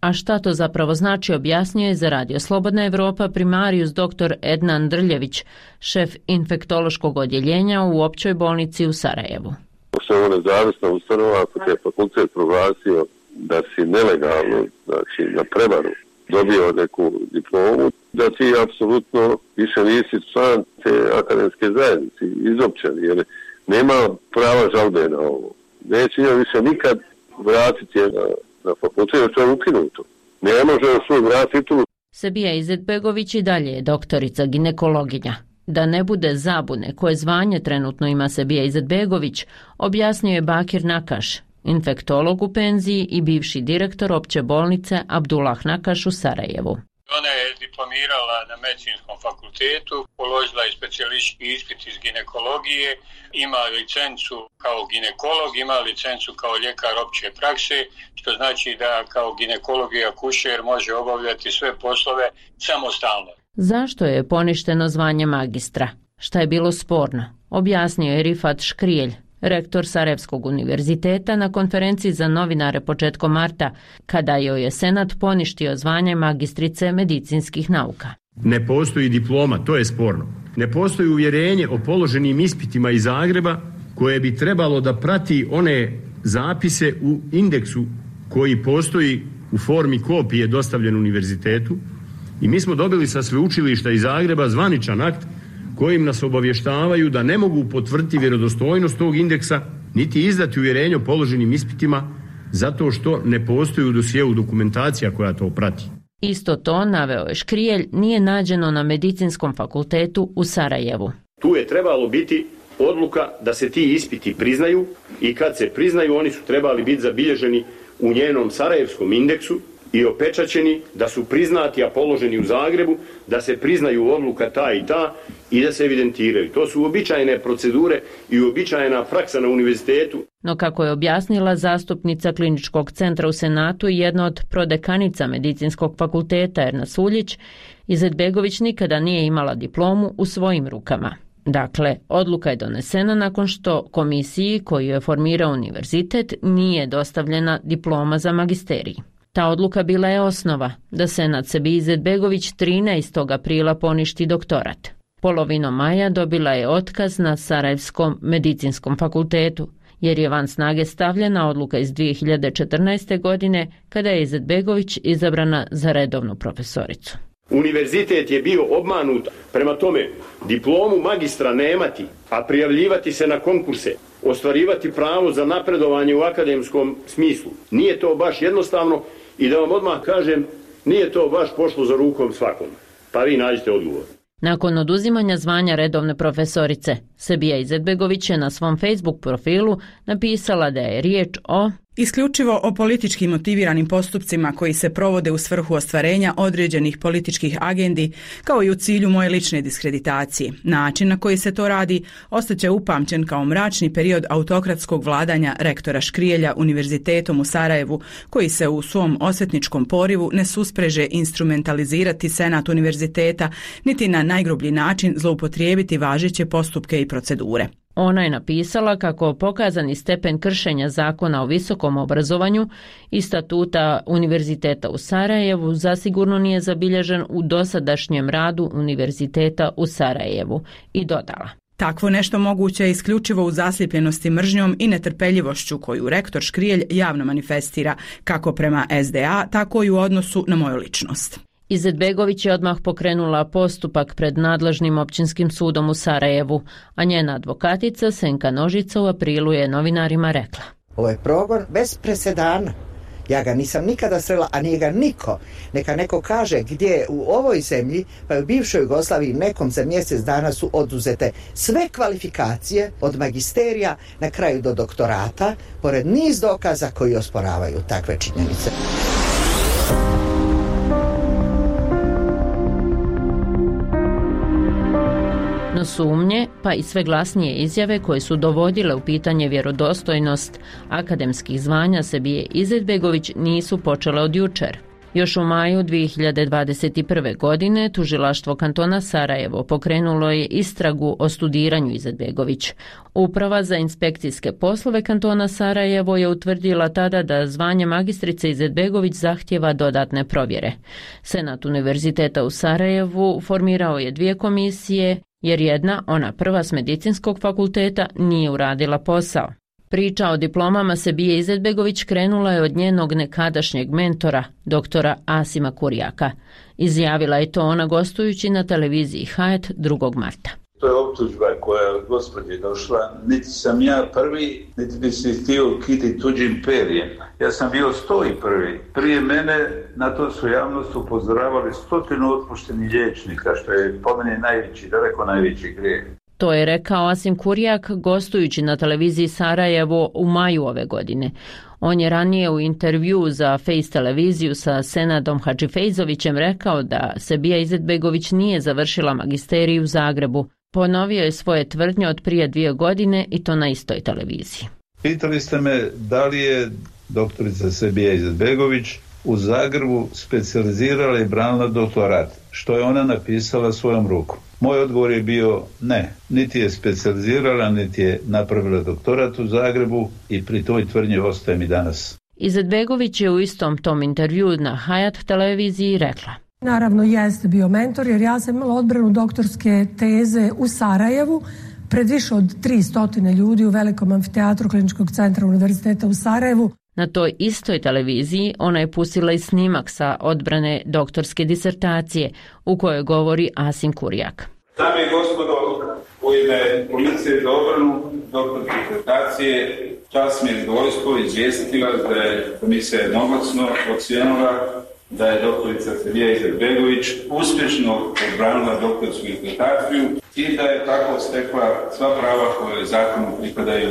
A šta to zapravo znači, objasnio je za Radio Slobodna Evropa primarijus dr. Ednan Drljević, šef infektološkog odjeljenja u općoj bolnici u Sarajevu. Pošto je ovo nezavisna ustanova, ako je fakultet proglasio da si nelegalno, znači na prevaru, dobio neku diplomu, da ti apsolutno više nisi član te akademske zajednice, izopćen, jer nema prava žalbe na ovo. Neće joj više nikad vratiti na, na fakultet, što je ukinuto. Ne može još svoj vratiti. Sebija Izetbegović i dalje je doktorica ginekologinja. Da ne bude zabune koje zvanje trenutno ima Sebija Izetbegović, objasnio je Bakir Nakaš, infektolog u penziji i bivši direktor opće bolnice Abdullah Nakaš u Sarajevu. Ona je diplomirala na medicinskom fakultetu, položila je specijalistički ispit iz ginekologije, ima licencu kao ginekolog, ima licencu kao ljekar opće prakse, što znači da kao ginekolog i akušer može obavljati sve poslove samostalno. Zašto je poništeno zvanje magistra? Šta je bilo sporno? Objasnio je Rifat Škrijelj, rektor Sarajevskog univerziteta, na konferenciji za novinare početkom marta, kada joj je Senat poništio zvanje magistrice medicinskih nauka. Ne postoji diploma, to je sporno. Ne postoji uvjerenje o položenim ispitima iz Zagreba koje bi trebalo da prati one zapise u indeksu koji postoji u formi kopije dostavljen univerzitetu. I mi smo dobili sa sveučilišta iz Zagreba zvaničan akt kojim nas obavještavaju da ne mogu potvrditi vjerodostojnost tog indeksa niti izdati uvjerenje o položenim ispitima zato što ne postoji u dosjeu dokumentacija koja to prati. Isto to, naveo je Škrijelj, nije nađeno na medicinskom fakultetu u Sarajevu. Tu je trebalo biti odluka da se ti ispiti priznaju i kad se priznaju oni su trebali biti zabilježeni u njenom sarajevskom indeksu i opečaćeni, da su priznati, a položeni u Zagrebu, da se priznaju odluka ta i ta i da se evidentiraju. To su uobičajene procedure i uobičajena praksa na univerzitetu. No kako je objasnila zastupnica Kliničkog centra u Senatu i jedna od prodekanica medicinskog fakulteta Erna Suljić, Izetbegović nikada nije imala diplomu u svojim rukama. Dakle, odluka je donesena nakon što komisiji koju je formirao univerzitet nije dostavljena diploma za magisterij. Ta odluka bila je osnova da Senat Sebiji Izetbegović trinaestog aprila poništi doktorat. Polovinom maja dobila je otkaz na Sarajevskom medicinskom fakultetu, jer je van snage stavljena odluka iz dvije hiljade četrnaeste. godine kada je Izetbegović izabrana za redovnu profesoricu. Univerzitet je bio obmanut, prema tome diplomu magistra nemati, a prijavljivati se na konkurse, ostvarivati pravo za napredovanje u akademskom smislu. Nije to baš jednostavno i da vam odmah kažem, nije to baš pošlo za rukom svakom. Pa vi nađite odgovor. Nakon oduzimanja zvanja redovne profesorice, Sebija Izetbegović je na svom Facebook profilu napisala da je riječ o isključivo o politički motiviranim postupcima koji se provode u svrhu ostvarenja određenih političkih agendi, kao i u cilju moje lične diskreditacije. Način na koji se to radi ostaće upamćen kao mračni period autokratskog vladanja rektora Škrijelja univerzitetom u Sarajevu, koji se u svom osvetničkom porivu ne suspreže instrumentalizirati senat univerziteta, niti na najgrublji način zloupotrijebiti važeće postupke i procedure. Ona je napisala kako pokazani stepen kršenja zakona o visokom obrazovanju i statuta Univerziteta u Sarajevu zasigurno nije zabilježen u dosadašnjem radu Univerziteta u Sarajevu i dodala. Takvo nešto moguće je isključivo u zaslijepljenosti mržnjom i netrpeljivošću koju rektor Škrijelj javno manifestira kako prema S D A, tako i u odnosu na moju ličnost. Izetbegović je odmah pokrenula postupak pred nadležnim općinskim sudom u Sarajevu, a njena advokatica Senka Nožica u aprilu je novinarima rekla. Ovo je progon bez presedana. Ja ga nisam nikada srela, a nije ga niko. Neka neko kaže gdje u ovoj zemlji, pa u bivšoj Jugoslaviji nekom za mjesec dana su oduzete sve kvalifikacije od magisterija na kraju do doktorata, pored niz dokaza koji osporavaju takve činjenice. No sumnje, pa i sve glasnije izjave koje su dovodile u pitanje vjerodostojnost akademskih zvanja Sebije Izetbegović nisu počele od jučer. Još u maju dvije hiljade dvadeset prve. godine tužilaštvo kantona Sarajevo pokrenulo je istragu o studiranju Izetbegović. Uprava za inspekcijske poslove kantona Sarajevo je utvrdila tada da zvanje magistrice Izetbegović zahtjeva dodatne provjere. Senat Univerziteta u Sarajevu formirao je dvije komisije, jer jedna, ona prva s medicinskog fakulteta, nije uradila posao. Priča o diplomama Sebije Izetbegović krenula je od njenog nekadašnjeg mentora, doktora Asima Kurjaka. Izjavila je to ona gostujući na televiziji Hayat drugog marta. To je optužba koja je od gospođe došla. Niti sam ja prvi, niti bi se htio ukiti tuđim perjem. Ja sam bio sto i prvi. Prije mene na to su javnost upozoravali stotinu otpuštenih liječnika, što je po meni najveći, daleko najveći grijeh. To je rekao Asim Kurjak gostujući na televiziji Sarajevo u maju ove godine. On je ranije u intervju za Face televiziju sa Senadom Hadžifejzovićem rekao da Sebija Izetbegović nije završila magisterij u Zagrebu. Ponovio je svoje tvrdnje od prije dvije godine i to na istoj televiziji. Pitali ste me da li je doktorica Sebija Izetbegović u Zagrebu specijalizirala i branila doktorat, što je ona napisala svojom rukom. Moj odgovor je bio ne, niti je specijalizirala, niti je napravila doktorat u Zagrebu i pri toj tvrdnji ostajem i danas. Izetbegović je u istom tom intervju na Hayat televiziji rekla: Naravno jeste bio mentor, jer ja sam imala odbranu doktorske teze u Sarajevu pred više od tristo ljudi u velikom amfiteatru Kliničkog centra Univerziteta u Sarajevu. Na toj istoj televiziji ona je pustila i snimak sa odbrane doktorske disertacije u kojoj govori Asim Kurjak. Dame i gospodo, u ime Komisije za obranu doktorske disertacije, čast mi je zadovoljstvo izvijestiti vas da je komisija jednoglasno ocijenila da je doktorica Sebija Izetbegović uspješno odbranila doktorsku disertaciju i da je tako stekla sva prava koje zakonu pripadaju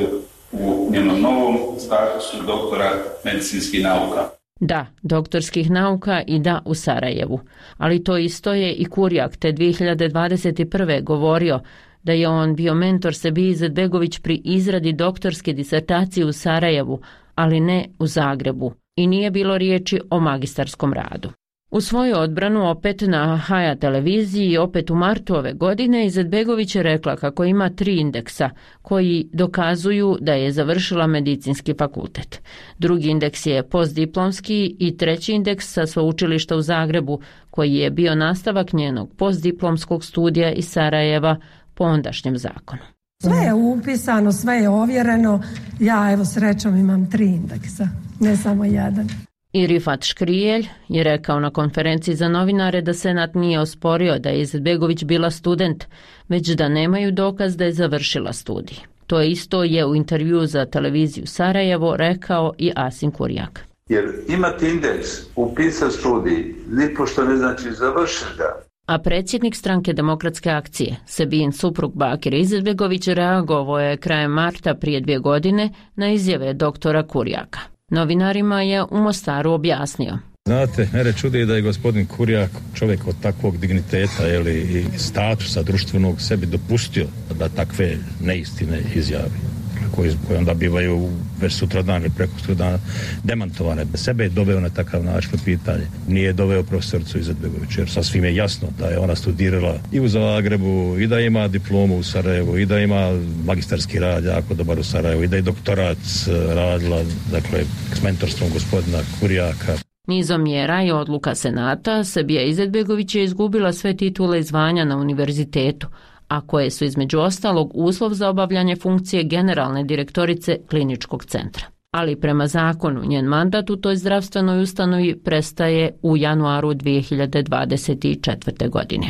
u njenom novom statusu doktora medicinskih nauka. Da, doktorskih nauka i da u Sarajevu. Ali to isto je i Kurjak te dvije hiljade dvadeset prve. govorio da je on bio mentor Sebiji Izetbegović pri izradi doktorske disertacije u Sarajevu, ali ne u Zagrebu. I nije bilo riječi o magistarskom radu. U svoju odbranu opet na Hayat televiziji i opet u martu ove godine Izetbegović je rekla kako ima tri indeksa koji dokazuju da je završila medicinski fakultet. Drugi indeks je postdiplomski i treći indeks sa sveučilišta u Zagrebu koji je bio nastavak njenog postdiplomskog studija iz Sarajeva po ondašnjem zakonu. Sve je upisano, sve je ovjereno. Ja evo srećom imam tri indeksa, ne samo jedan. I Rifat Škrijelj je rekao na konferenciji za novinare da Senat nije osporio da je Izetbegović bila student, već da nemaju dokaz da je završila studij. To isto je u intervju za televiziju Sarajevo rekao i Asim Kurjak. Jer imati indeks, upisati studij, nipošto ne znači završiti ga. A predsjednik stranke Demokratske akcije, Sebijin suprug Bakir Izetbegović, reagovao je krajem marta prije dvije godine na izjave doktora Kurjaka. Novinarima je u Mostaru objasnio. Znate, mene čudi da je gospodin Kurjak, čovjek od takvog digniteta jeli, i statusa društvenog, sebi dopustio da takve neistine izjavi, koje, koje onda bivaju već sutradan i preko sutradan demantovane. Sebe je doveo na takav način pitanje. Nije doveo profesoricu Izetbegović, jer sasvim je jasno da je ona studirala i u Zagrebu, i da ima diplomu u Sarajevu, i da ima magistarski rad jako dobar u Sarajevu, i da je doktorat radila, dakle, s mentorstvom gospodina Kurjaka. Nizom mjera i odluka Senata, Sebija Izetbegović je izgubila sve titule i zvanja na univerzitetu, a koje su između ostalog uslov za obavljanje funkcije generalne direktorice kliničkog centra. Ali prema zakonu njen mandat u toj zdravstvenoj ustanovi prestaje u januaru dvije hiljade dvadeset četvrte. godine.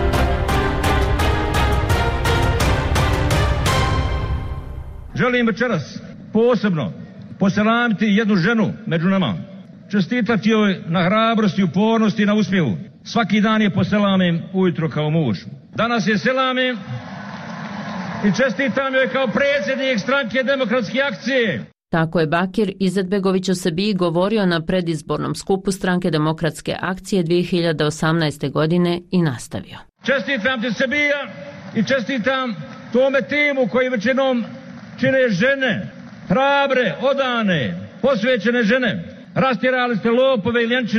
Želim večeras posebno poselamiti jednu ženu među nama. Čestitati joj na hrabrosti, upornosti i na uspjehu. Svaki dan je poselamim ujutro kao muž. Danas je selamim i čestitam joj kao predsjednik stranke Demokratske akcije. Tako je Bakir Izetbegović o Sebiji govorio na predizbornom skupu stranke Demokratske akcije dvije hiljade osamnaeste. godine i nastavio. Čestitam ti Sebija i čestitam tome timu koji većinom čine žene, hrabre, odane, posvećene žene. Rastjerali ste lopove i ljenčine,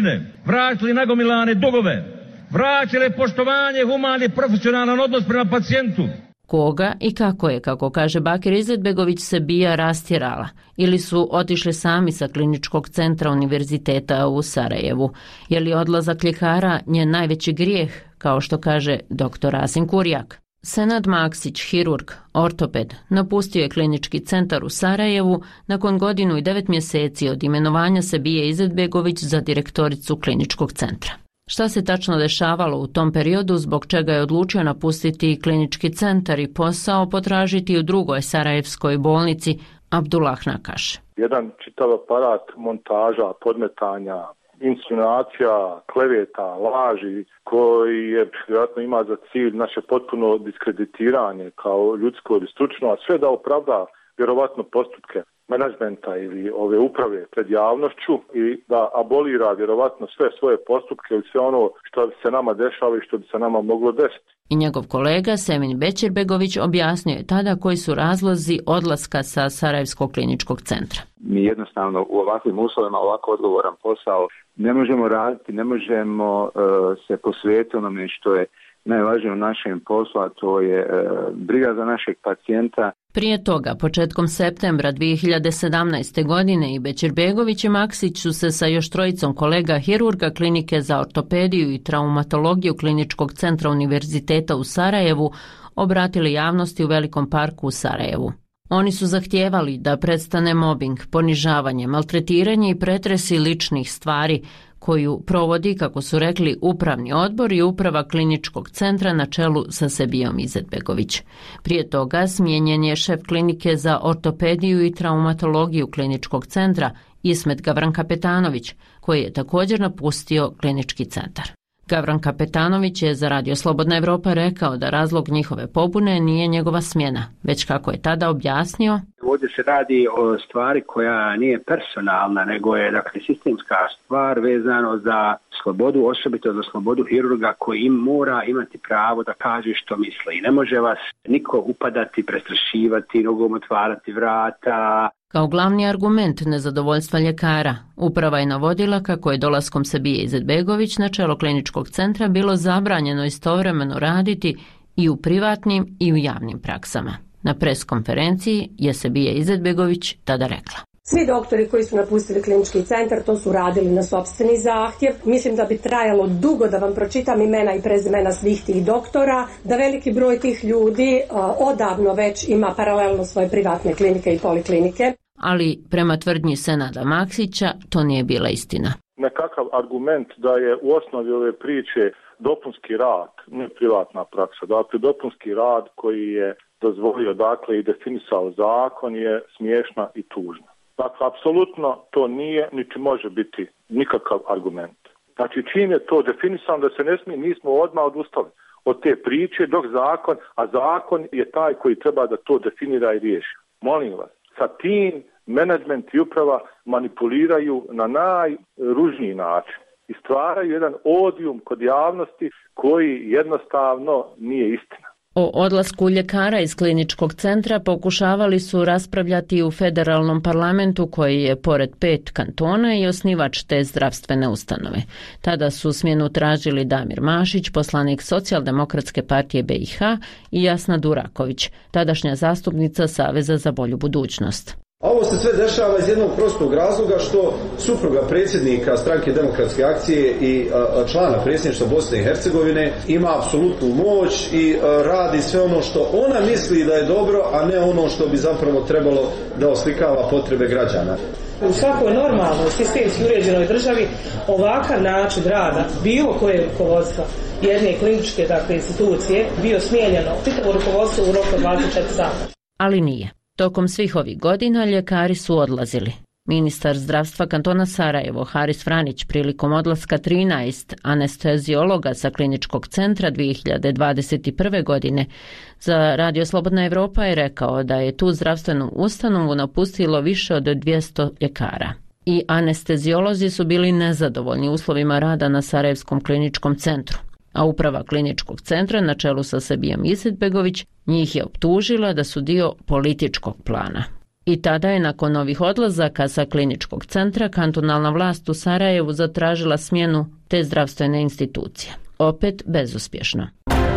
vratili nagomilane dugove, vratili poštovanje, humani, profesionalan odnos prema pacijentu. Koga i kako je, kako kaže Bakir Izetbegović, se bija rastjerala ili su otišli sami sa kliničkog centra univerziteta u Sarajevu? Je li odlazak ljekara njen najveći grijeh, kao što kaže doktor Asim Kurjak? Senad Maksić, hirurg, ortoped, napustio je klinički centar u Sarajevu nakon godinu i devet mjeseci od imenovanja Sebije Izetbegović za direktoricu kliničkog centra. Šta se tačno dešavalo u tom periodu, zbog čega je odlučio napustiti klinički centar i posao potražiti u drugoj sarajevskoj bolnici, Abdullah Nakaš. Jedan čitav aparat montaža, podmetanja, insinuacija, kleveta, laži, koji je vjerojatno ima za cilj naše potpuno diskreditiranje kao ljudsko ili stručno, a sve da opravda vjerovatno postupke menadžmenta ili ove uprave pred javnošću i da abolira vjerovatno sve svoje postupke ili sve ono što se nama dešava i što bi se nama moglo desiti. I njegov kolega Semin Bećirbegović objasnio je tada koji su razlozi odlaska sa Sarajevskog kliničkog centra. Mi jednostavno u ovakvim uslovima, ovako odgovoran posao ne možemo raditi, ne možemo uh, se posvetiti onome što je najvažnije u našem poslu, a to je uh, briga za našeg pacijenta. Prije toga, početkom septembra dvije hiljade sedamnaeste. godine, i Bećirbegović i Maksić su se sa još trojicom kolega hirurga klinike za ortopediju i traumatologiju kliničkog centra univerziteta u Sarajevu obratili javnosti u Velikom parku u Sarajevu. Oni su zahtijevali da prestane mobing, ponižavanje, maltretiranje i pretresi ličnih stvari koju provodi, kako su rekli, upravni odbor i uprava kliničkog centra na čelu sa Sebijom Izetbegović. Prije toga smijenjen je šef klinike za ortopediju i traumatologiju kliničkog centra Ismet Gavran Kapetanović, koji je također napustio klinički centar. Gavran Kapetanović je za Radio Slobodna Evropa rekao da razlog njihove pobune nije njegova smjena, već kako je tada objasnio. Ovdje se radi o stvari koja nije personalna, nego je dakle sistemska stvar vezano za slobodu, osobito za slobodu hirurga koji im mora imati pravo da kaže što misli. Ne može vas niko upadati, prestrašivati, nogom otvarati vrata. Kao glavni argument nezadovoljstva ljekara, uprava je navodila kako je dolaskom Sebije Izetbegović na čelo kliničkog centra bilo zabranjeno istovremeno raditi i u privatnim i u javnim praksama. Na preskonferenciji je Sebija Izetbegović tada rekla. Svi doktori koji su napustili klinički centar to su radili na sopstveni zahtjev. Mislim da bi trajalo dugo da vam pročitam imena i prezimena svih tih doktora, da veliki broj tih ljudi a, odavno već ima paralelno svoje privatne klinike i poliklinike. Ali prema tvrdnji Senada Maksića to nije bila istina. Nekakav argument da je u osnovi ove priče dopunski rad, ne privatna praksa, dakle dopunski rad koji je dozvolio dakle i definisao zakon je smiješna i tužna. Dakle, apsolutno to nije, niti može biti nikakav argument. Znači, čim je to definisano da se ne smije, nismo odmah odustali od te priče dok zakon, a zakon je taj koji treba da to definira i riješi. Molim vas, sa tim menadžment i uprava manipuliraju na najružniji način i stvaraju jedan odijum kod javnosti koji jednostavno nije istina. O odlasku ljekara iz kliničkog centra pokušavali su raspravljati u federalnom parlamentu koji je pored pet kantona i osnivač te zdravstvene ustanove. Tada su smjenu tražili Damir Mašić, poslanik Socijaldemokratske partije B i H, i Jasna Duraković, tadašnja zastupnica Saveza za bolju budućnost. A ovo se sve dešava iz jednog prostog razloga što supruga predsjednika Stranke demokratske akcije i a, člana predsjedništva Bosne i Hercegovine ima apsolutnu moć i a, radi sve ono što ona misli da je dobro, a ne ono što bi zapravo trebalo da oslikava potrebe građana. U svakoj normalnoj sistemski uređenoj državi ovakav način rada bilo koje rukovodstva jedne kliničke dakle, institucije bio smijenjeno čitavo rukovodstvo u roku dvadeset četiri sata. Ali nije. Tokom svih ovih godina ljekari su odlazili. Ministar zdravstva kantona Sarajevo Haris Vranić prilikom odlaska trinaest anesteziologa sa kliničkog centra dvije hiljade dvadeset prve. godine za Radio Slobodna Evropa je rekao da je tu zdravstvenu ustanovu napustilo više od dvjesto ljekara. I anesteziolozi su bili nezadovoljni uslovima rada na Sarajevskom kliničkom centru. A uprava kliničkog centra na čelu sa Sebijom Izetbegović njih je optužila da su dio političkog plana. I tada je nakon ovih odlazaka sa kliničkog centra kantonalna vlast u Sarajevu zatražila smjenu te zdravstvene institucije. Opet bezuspješno.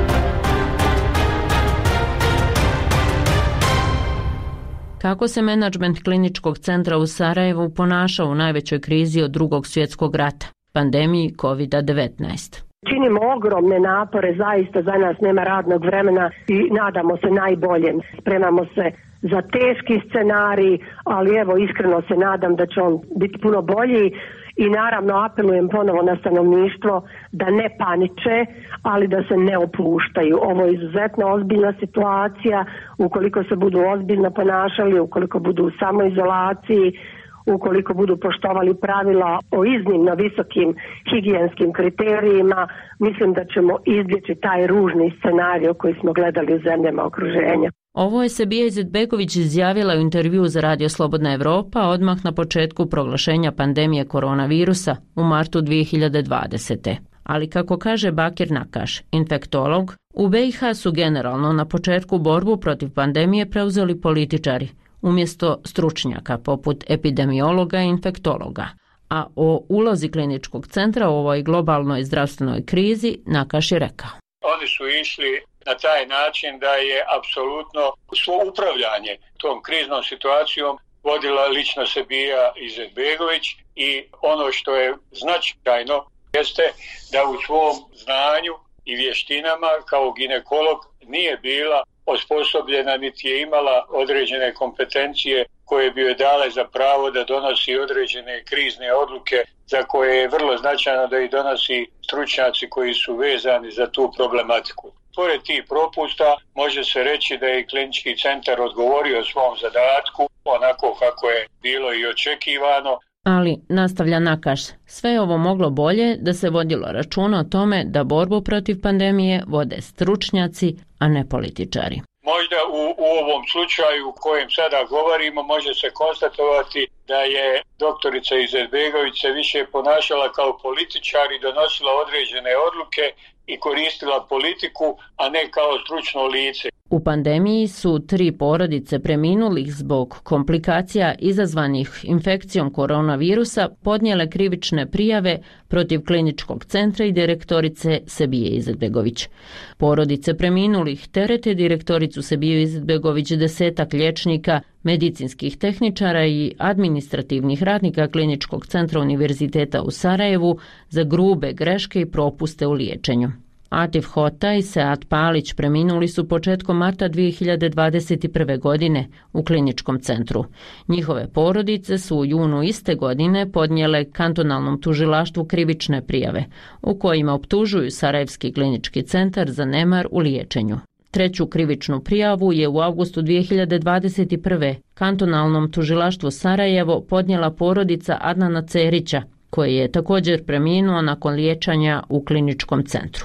Kako se menadžment kliničkog centra u Sarajevu ponašao u najvećoj krizi od drugog svjetskog rata, pandemiji kovid devetnaest? Činimo ogromne napore, zaista za nas nema radnog vremena i nadamo se najboljem. Spremamo se za teški scenarij, ali evo iskreno se nadam da će on biti puno bolji i naravno apelujem ponovo na stanovništvo da ne paniče, ali da se ne opuštaju. Ovo je izuzetno ozbiljna situacija, ukoliko se budu ozbiljno ponašali, ukoliko budu u samoizolaciji, ukoliko budu poštovali pravila o iznimno visokim higijenskim kriterijima, mislim da ćemo izbjeći taj ružni scenarij koji smo gledali u zemljama okruženja. Ovo je Sebija Izetbegović izjavila u intervju za Radio Slobodna Evropa odmah na početku proglašenja pandemije koronavirusa u martu dvije hiljade dvadesete. Ali kako kaže Bakir Nakaš, infektolog, u B i H su generalno na početku borbu protiv pandemije preuzeli političari, umjesto stručnjaka poput epidemiologa i infektologa. A o ulozi kliničkog centra u ovoj globalnoj zdravstvenoj krizi Nakaš je rekao. Oni su išli na taj način da je apsolutno svo upravljanje tom kriznom situacijom vodila lično Sebija Izetbegović i ono što je značajno jeste da u svom znanju i vještinama kao ginekolog nije bila osposobljena niti je imala određene kompetencije koje bi joj dale za pravo da donosi određene krizne odluke za koje je vrlo značajno da ih donosi stručnjaci koji su vezani za tu problematiku. Pored tih propusta može se reći da je klinički centar odgovorio svom zadatku onako kako je bilo i očekivano. Ali, nastavlja Nakaš, sve je ovo moglo bolje da se vodilo računa o tome da borbu protiv pandemije vode stručnjaci, a ne političari. Možda u, u ovom slučaju u kojem sada govorimo može se konstatovati da je doktorica Izetbegović se više ponašala kao političar i donosila određene odluke i koristila politiku, a ne kao stručno lice. U pandemiji su tri porodice preminulih zbog komplikacija izazvanih infekcijom koronavirusa podnijele krivične prijave protiv kliničkog centra i direktorice Sebije Izetbegović. Porodice preminulih terete direktoricu Sebiju Izetbegović, desetak liječnika, medicinskih tehničara i administrativnih radnika kliničkog centra Univerziteta u Sarajevu za grube greške i propuste u liječenju. Atif Hota i Sead Palić preminuli su početkom marta dvije hiljade dvadeset prve. godine u kliničkom centru. Njihove porodice su u junu iste godine podnijele kantonalnom tužilaštvu krivične prijave, u kojima optužuju Sarajevski klinički centar za nemar u liječenju. Treću krivičnu prijavu je u avgustu dvije hiljade dvadeset prve. kantonalnom tužilaštvu Sarajevo podnijela porodica Adnana Cerića, koji je također preminuo nakon liječanja u kliničkom centru.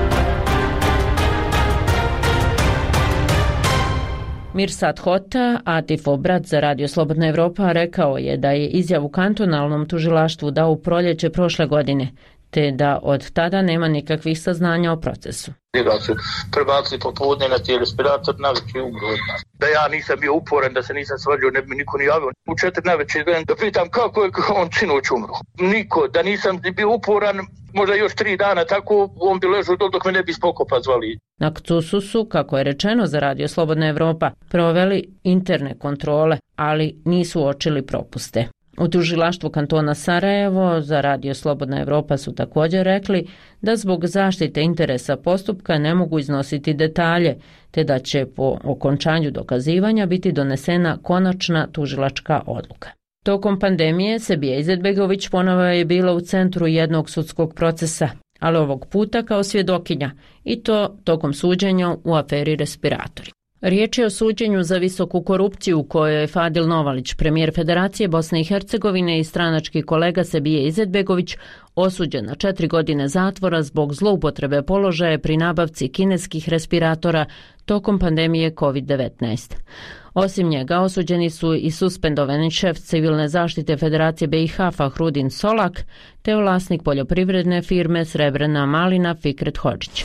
Mirsad Hota, Atifov brat za Radio Slobodna Evropa, rekao je da je izjavu kantonalnom tužilaštvu dao u proljeće prošle godine, te da od tada nema nikakvih saznanja o procesu. Da su prebacili popodne na te respirator, navečer umro od nas. Da ja nisam bio uporan, da se nisam svađao, ne bi mi niko ni javio. U četiri navečer da pitam kako je on sinoć umro. Niko, da nisam bio uporan, možda još tri dana tako, on bi ležao dok me ne bi spokopa zvali. Na Kcusu su, kako je rečeno za Radio Slobodna Evropa, proveli interne kontrole, ali nisu uočili propuste. U tužilaštvu kantona Sarajevo za Radio Slobodna Evropa su također rekli da zbog zaštite interesa postupka ne mogu iznositi detalje, te da će po okončanju dokazivanja biti donesena konačna tužilačka odluka. Tokom pandemije Sebija Izetbegović ponovo je bila u centru jednog sudskog procesa, ali ovog puta kao svjedokinja, i to tokom suđenja u aferi respiratori. Riječ je o suđenju za visoku korupciju u kojoj je Fadil Novalić, premijer Federacije Bosne i Hercegovine i stranački kolega Sebije Izetbegović, osuđen na četiri godine zatvora zbog zloupotrebe položaja pri nabavci kineskih respiratora tokom pandemije kovid devetnaest. Osim njega osuđeni su i suspendovani šef civilne zaštite Federacije B i H Fahrudin Solak te vlasnik poljoprivredne firme Srebrna malina Fikret Hodžić.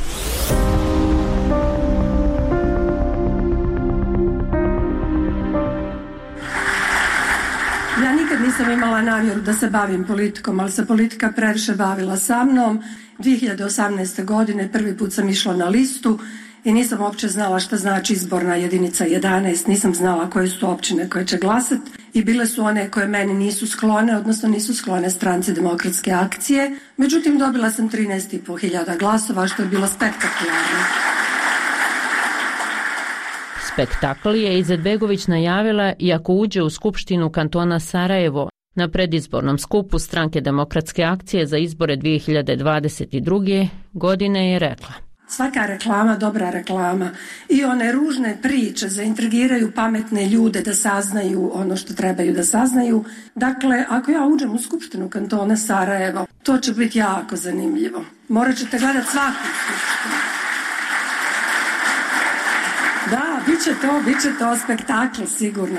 nisam imala namjeru da se bavim politikom, ali se politika previše bavila sa mnom. dvije hiljade osamnaeste. godine prvi put sam išla na listu i nisam uopće znala šta znači izborna jedinica jedanaest, nisam znala koje su općine koje će glasati i bile su one koje meni nisu sklone, odnosno nisu sklone Stranci demokratske akcije. Međutim, dobila sam trinaest i po hiljada glasova, što je bilo spektakularno. Spektakl je Izetbegović najavila i ako uđe u Skupštinu kantona Sarajevo na predizbornom skupu Stranke demokratske akcije za izbore dvije hiljade dvadeset druge. godine je rekla: Svaka reklama, dobra reklama i one ružne priče zaintrigiraju pametne ljude da saznaju ono što trebaju da saznaju. Dakle, ako ja uđem u Skupštinu kantona Sarajevo, to će biti jako zanimljivo. Morat ćete gledati svaku skupštinu. Da, bit će to, bit će to spektakl sigurno.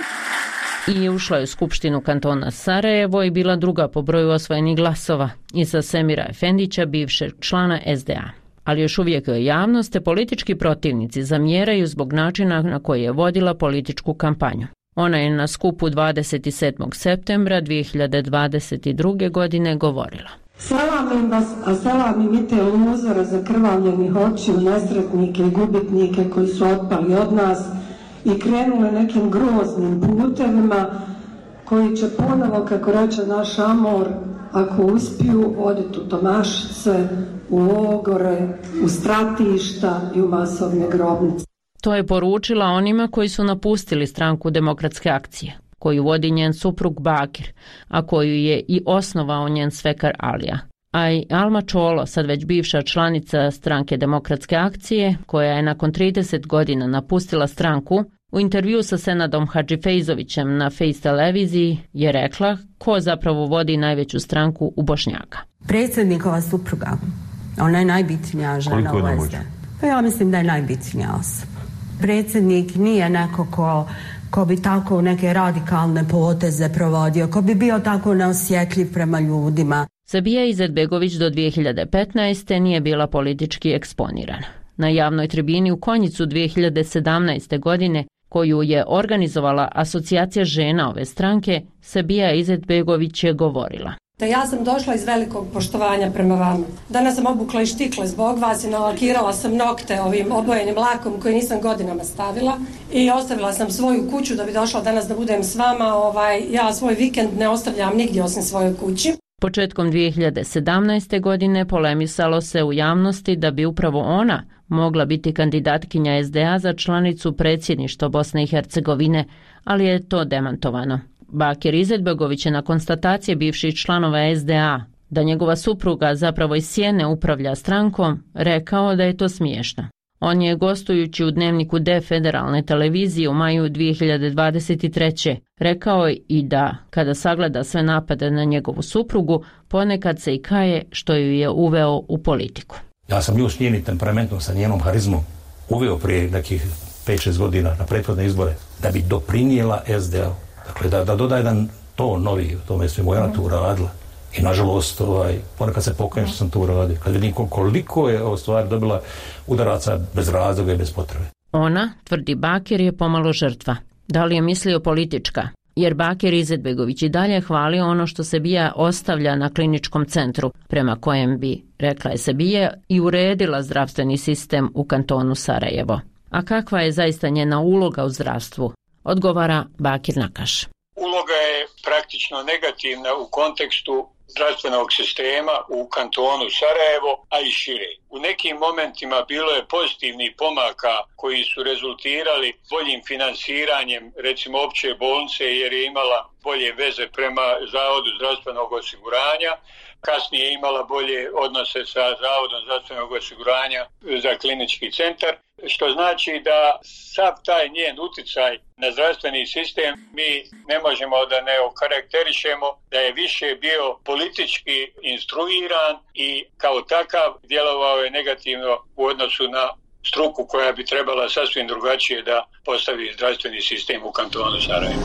I ušla je u Skupštinu kantona Sarajevo i bila druga po broju osvojenih glasova iza Semira Efendića, bivšeg člana S D A. Ali još uvijek joj javnost te politički protivnici zamjeraju zbog načina na koji je vodila političku kampanju. Ona je na skupu dvadeset sedmog septembra dvije hiljade dvadeset druge. godine govorila: Selamim vas, a selamim i te uzora zakrvavljenih očiju, nesretnike i gubitnike koji su otpali od nas i krenule nekim groznim putevima koji će ponovo, kako reče naš Amor, ako uspiju, oditi u Tomašice, u logore, u stratišta i u masovne grobnice. To je poručila onima koji su napustili Stranku demokratske akcije, koju vodi njen suprug Bakir, a koju je i osnovao njen svekar Alija. A i Alma Čolo, sad već bivša članica Stranke demokratske akcije, koja je nakon trideset godina napustila stranku, u intervju sa Senadom Hadžifejzovićem na Face televiziji je rekla ko zapravo vodi najveću stranku u Bošnjaka. Predsjednikova supruga, ona je najbitnija žena u S D. Pa ja mislim da je najbitnija osoba. Predsjednik nije neko ko, ko bi tako neke radikalne poteze provodio, ko bi bio tako neosjetljiv prema ljudima. Sabija Izetbegović do dvije hiljade petnaeste. nije bila politički eksponirana. Na javnoj tribini u Konjicu dvije hiljade sedamnaeste. godine, koju je organizovala Asocijacija žena ove stranke, Sabija Izetbegović je govorila: Da ja sam došla iz velikog poštovanja prema vama. Danas sam obukla i štikle zbog vas i nalakirala sam nokte ovim obojenim lakom koji nisam godinama stavila i ostavila sam svoju kuću da bi došla danas da budem s vama. Ovaj, ja svoj vikend ne ostavljam nigdje osim svojoj kući. Početkom dvije hiljade sedamnaeste. godine polemisalo se u javnosti da bi upravo ona mogla biti kandidatkinja S D A za članicu predsjedništva Bosne i Hercegovine, ali je to demantovano. Bakir Izetbegović je na konstatacije bivših članova S D A da njegova supruga zapravo iz sjene upravlja strankom rekao da je to smiješno. On je gostujući u Dnevniku D federalne televizije u maju dvije hiljade dvadeset treće. rekao i da kada sagleda sve napade na njegovu suprugu, ponekad se i kaje što ju je uveo u politiku. Ja sam nju s njenim temperamentom, sa njenom harizmom uveo prije nekih pet šest godina na prethodne izbore da bi doprinijela S D A. Dakle, da, da doda jedan ton novi, tome svemu ja tu uradila. I nažalost, ovaj, ponekad se pokajem što sam to uradio. Kad vidim koliko je o stvari dobila udaraca bez razloga i bez potrebe. Ona, tvrdi Bakir, je pomalo žrtva. Da li je mislio politička? Jer Bakir Izetbegović i dalje hvali ono što Sebija ostavlja na kliničkom centru, prema kojem bi, rekla je Sebija, i uredila zdravstveni sistem u kantonu Sarajevo. A kakva je zaista njena uloga u zdravstvu? Odgovara Bakir Nakaš. Uloga je praktično negativna u kontekstu zdravstvenog sistema u kantonu Sarajevo, a i šire. U nekim momentima bilo je pozitivnih pomaka koji su rezultirali boljim finansiranjem, recimo opće bolnice, jer je imala bolje veze prema Zavodu zdravstvenog osiguranja, kasnije je imala bolje odnose sa Zavodom zdravstvenog osiguranja za klinički centar, što znači da sav taj njen uticaj na zdravstveni sistem mi ne možemo da ne okarakterišemo da je više bio politički instruiran i kao takav djelovao je negativno u odnosu na struku koja bi trebala sasvim drugačije da postavi zdravstveni sistem u kantonu Sarajevo.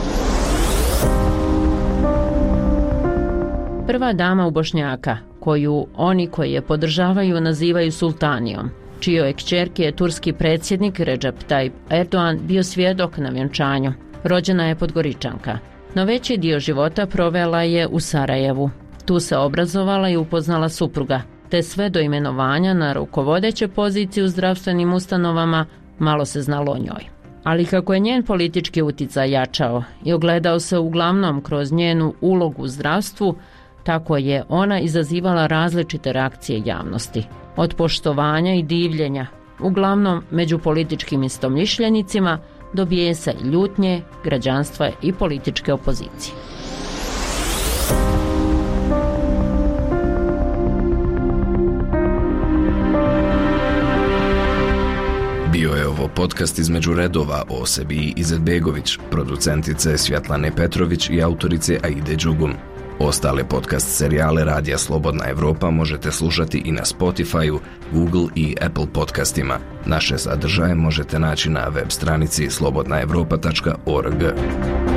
Prva dama u Bošnjaka, koju oni koji je podržavaju nazivaju sultanijom, čijoj kćerki je turski predsjednik Recep Tayyip Erdogan bio svjedok na vjenčanju. Rođena je Podgoričanka. no veći dio života provela je u Sarajevu. Tu se obrazovala i upoznala supruga, te sve do imenovanja na rukovodeće pozicije u zdravstvenim ustanovama malo se znalo o njoj. Ali kako je njen politički uticaj jačao i ogledao se uglavnom kroz njenu ulogu u zdravstvu, tako je ona izazivala različite reakcije javnosti. Od poštovanja i divljenja, uglavnom među političkim istomišljenicima, do bijesa i ljutnje, građanstva i političke opozicije. Bio je ovo podcast između redova o Sebiji Izetbegović, producentice Svjatlane Petrović i autorice Aide Đugum. Ostale podcast serijale Radija Slobodna Evropa možete slušati i na Spotify-u, Google i Apple podcastima. Naše sadržaje možete naći na web stranici slobodna evropa tačka org.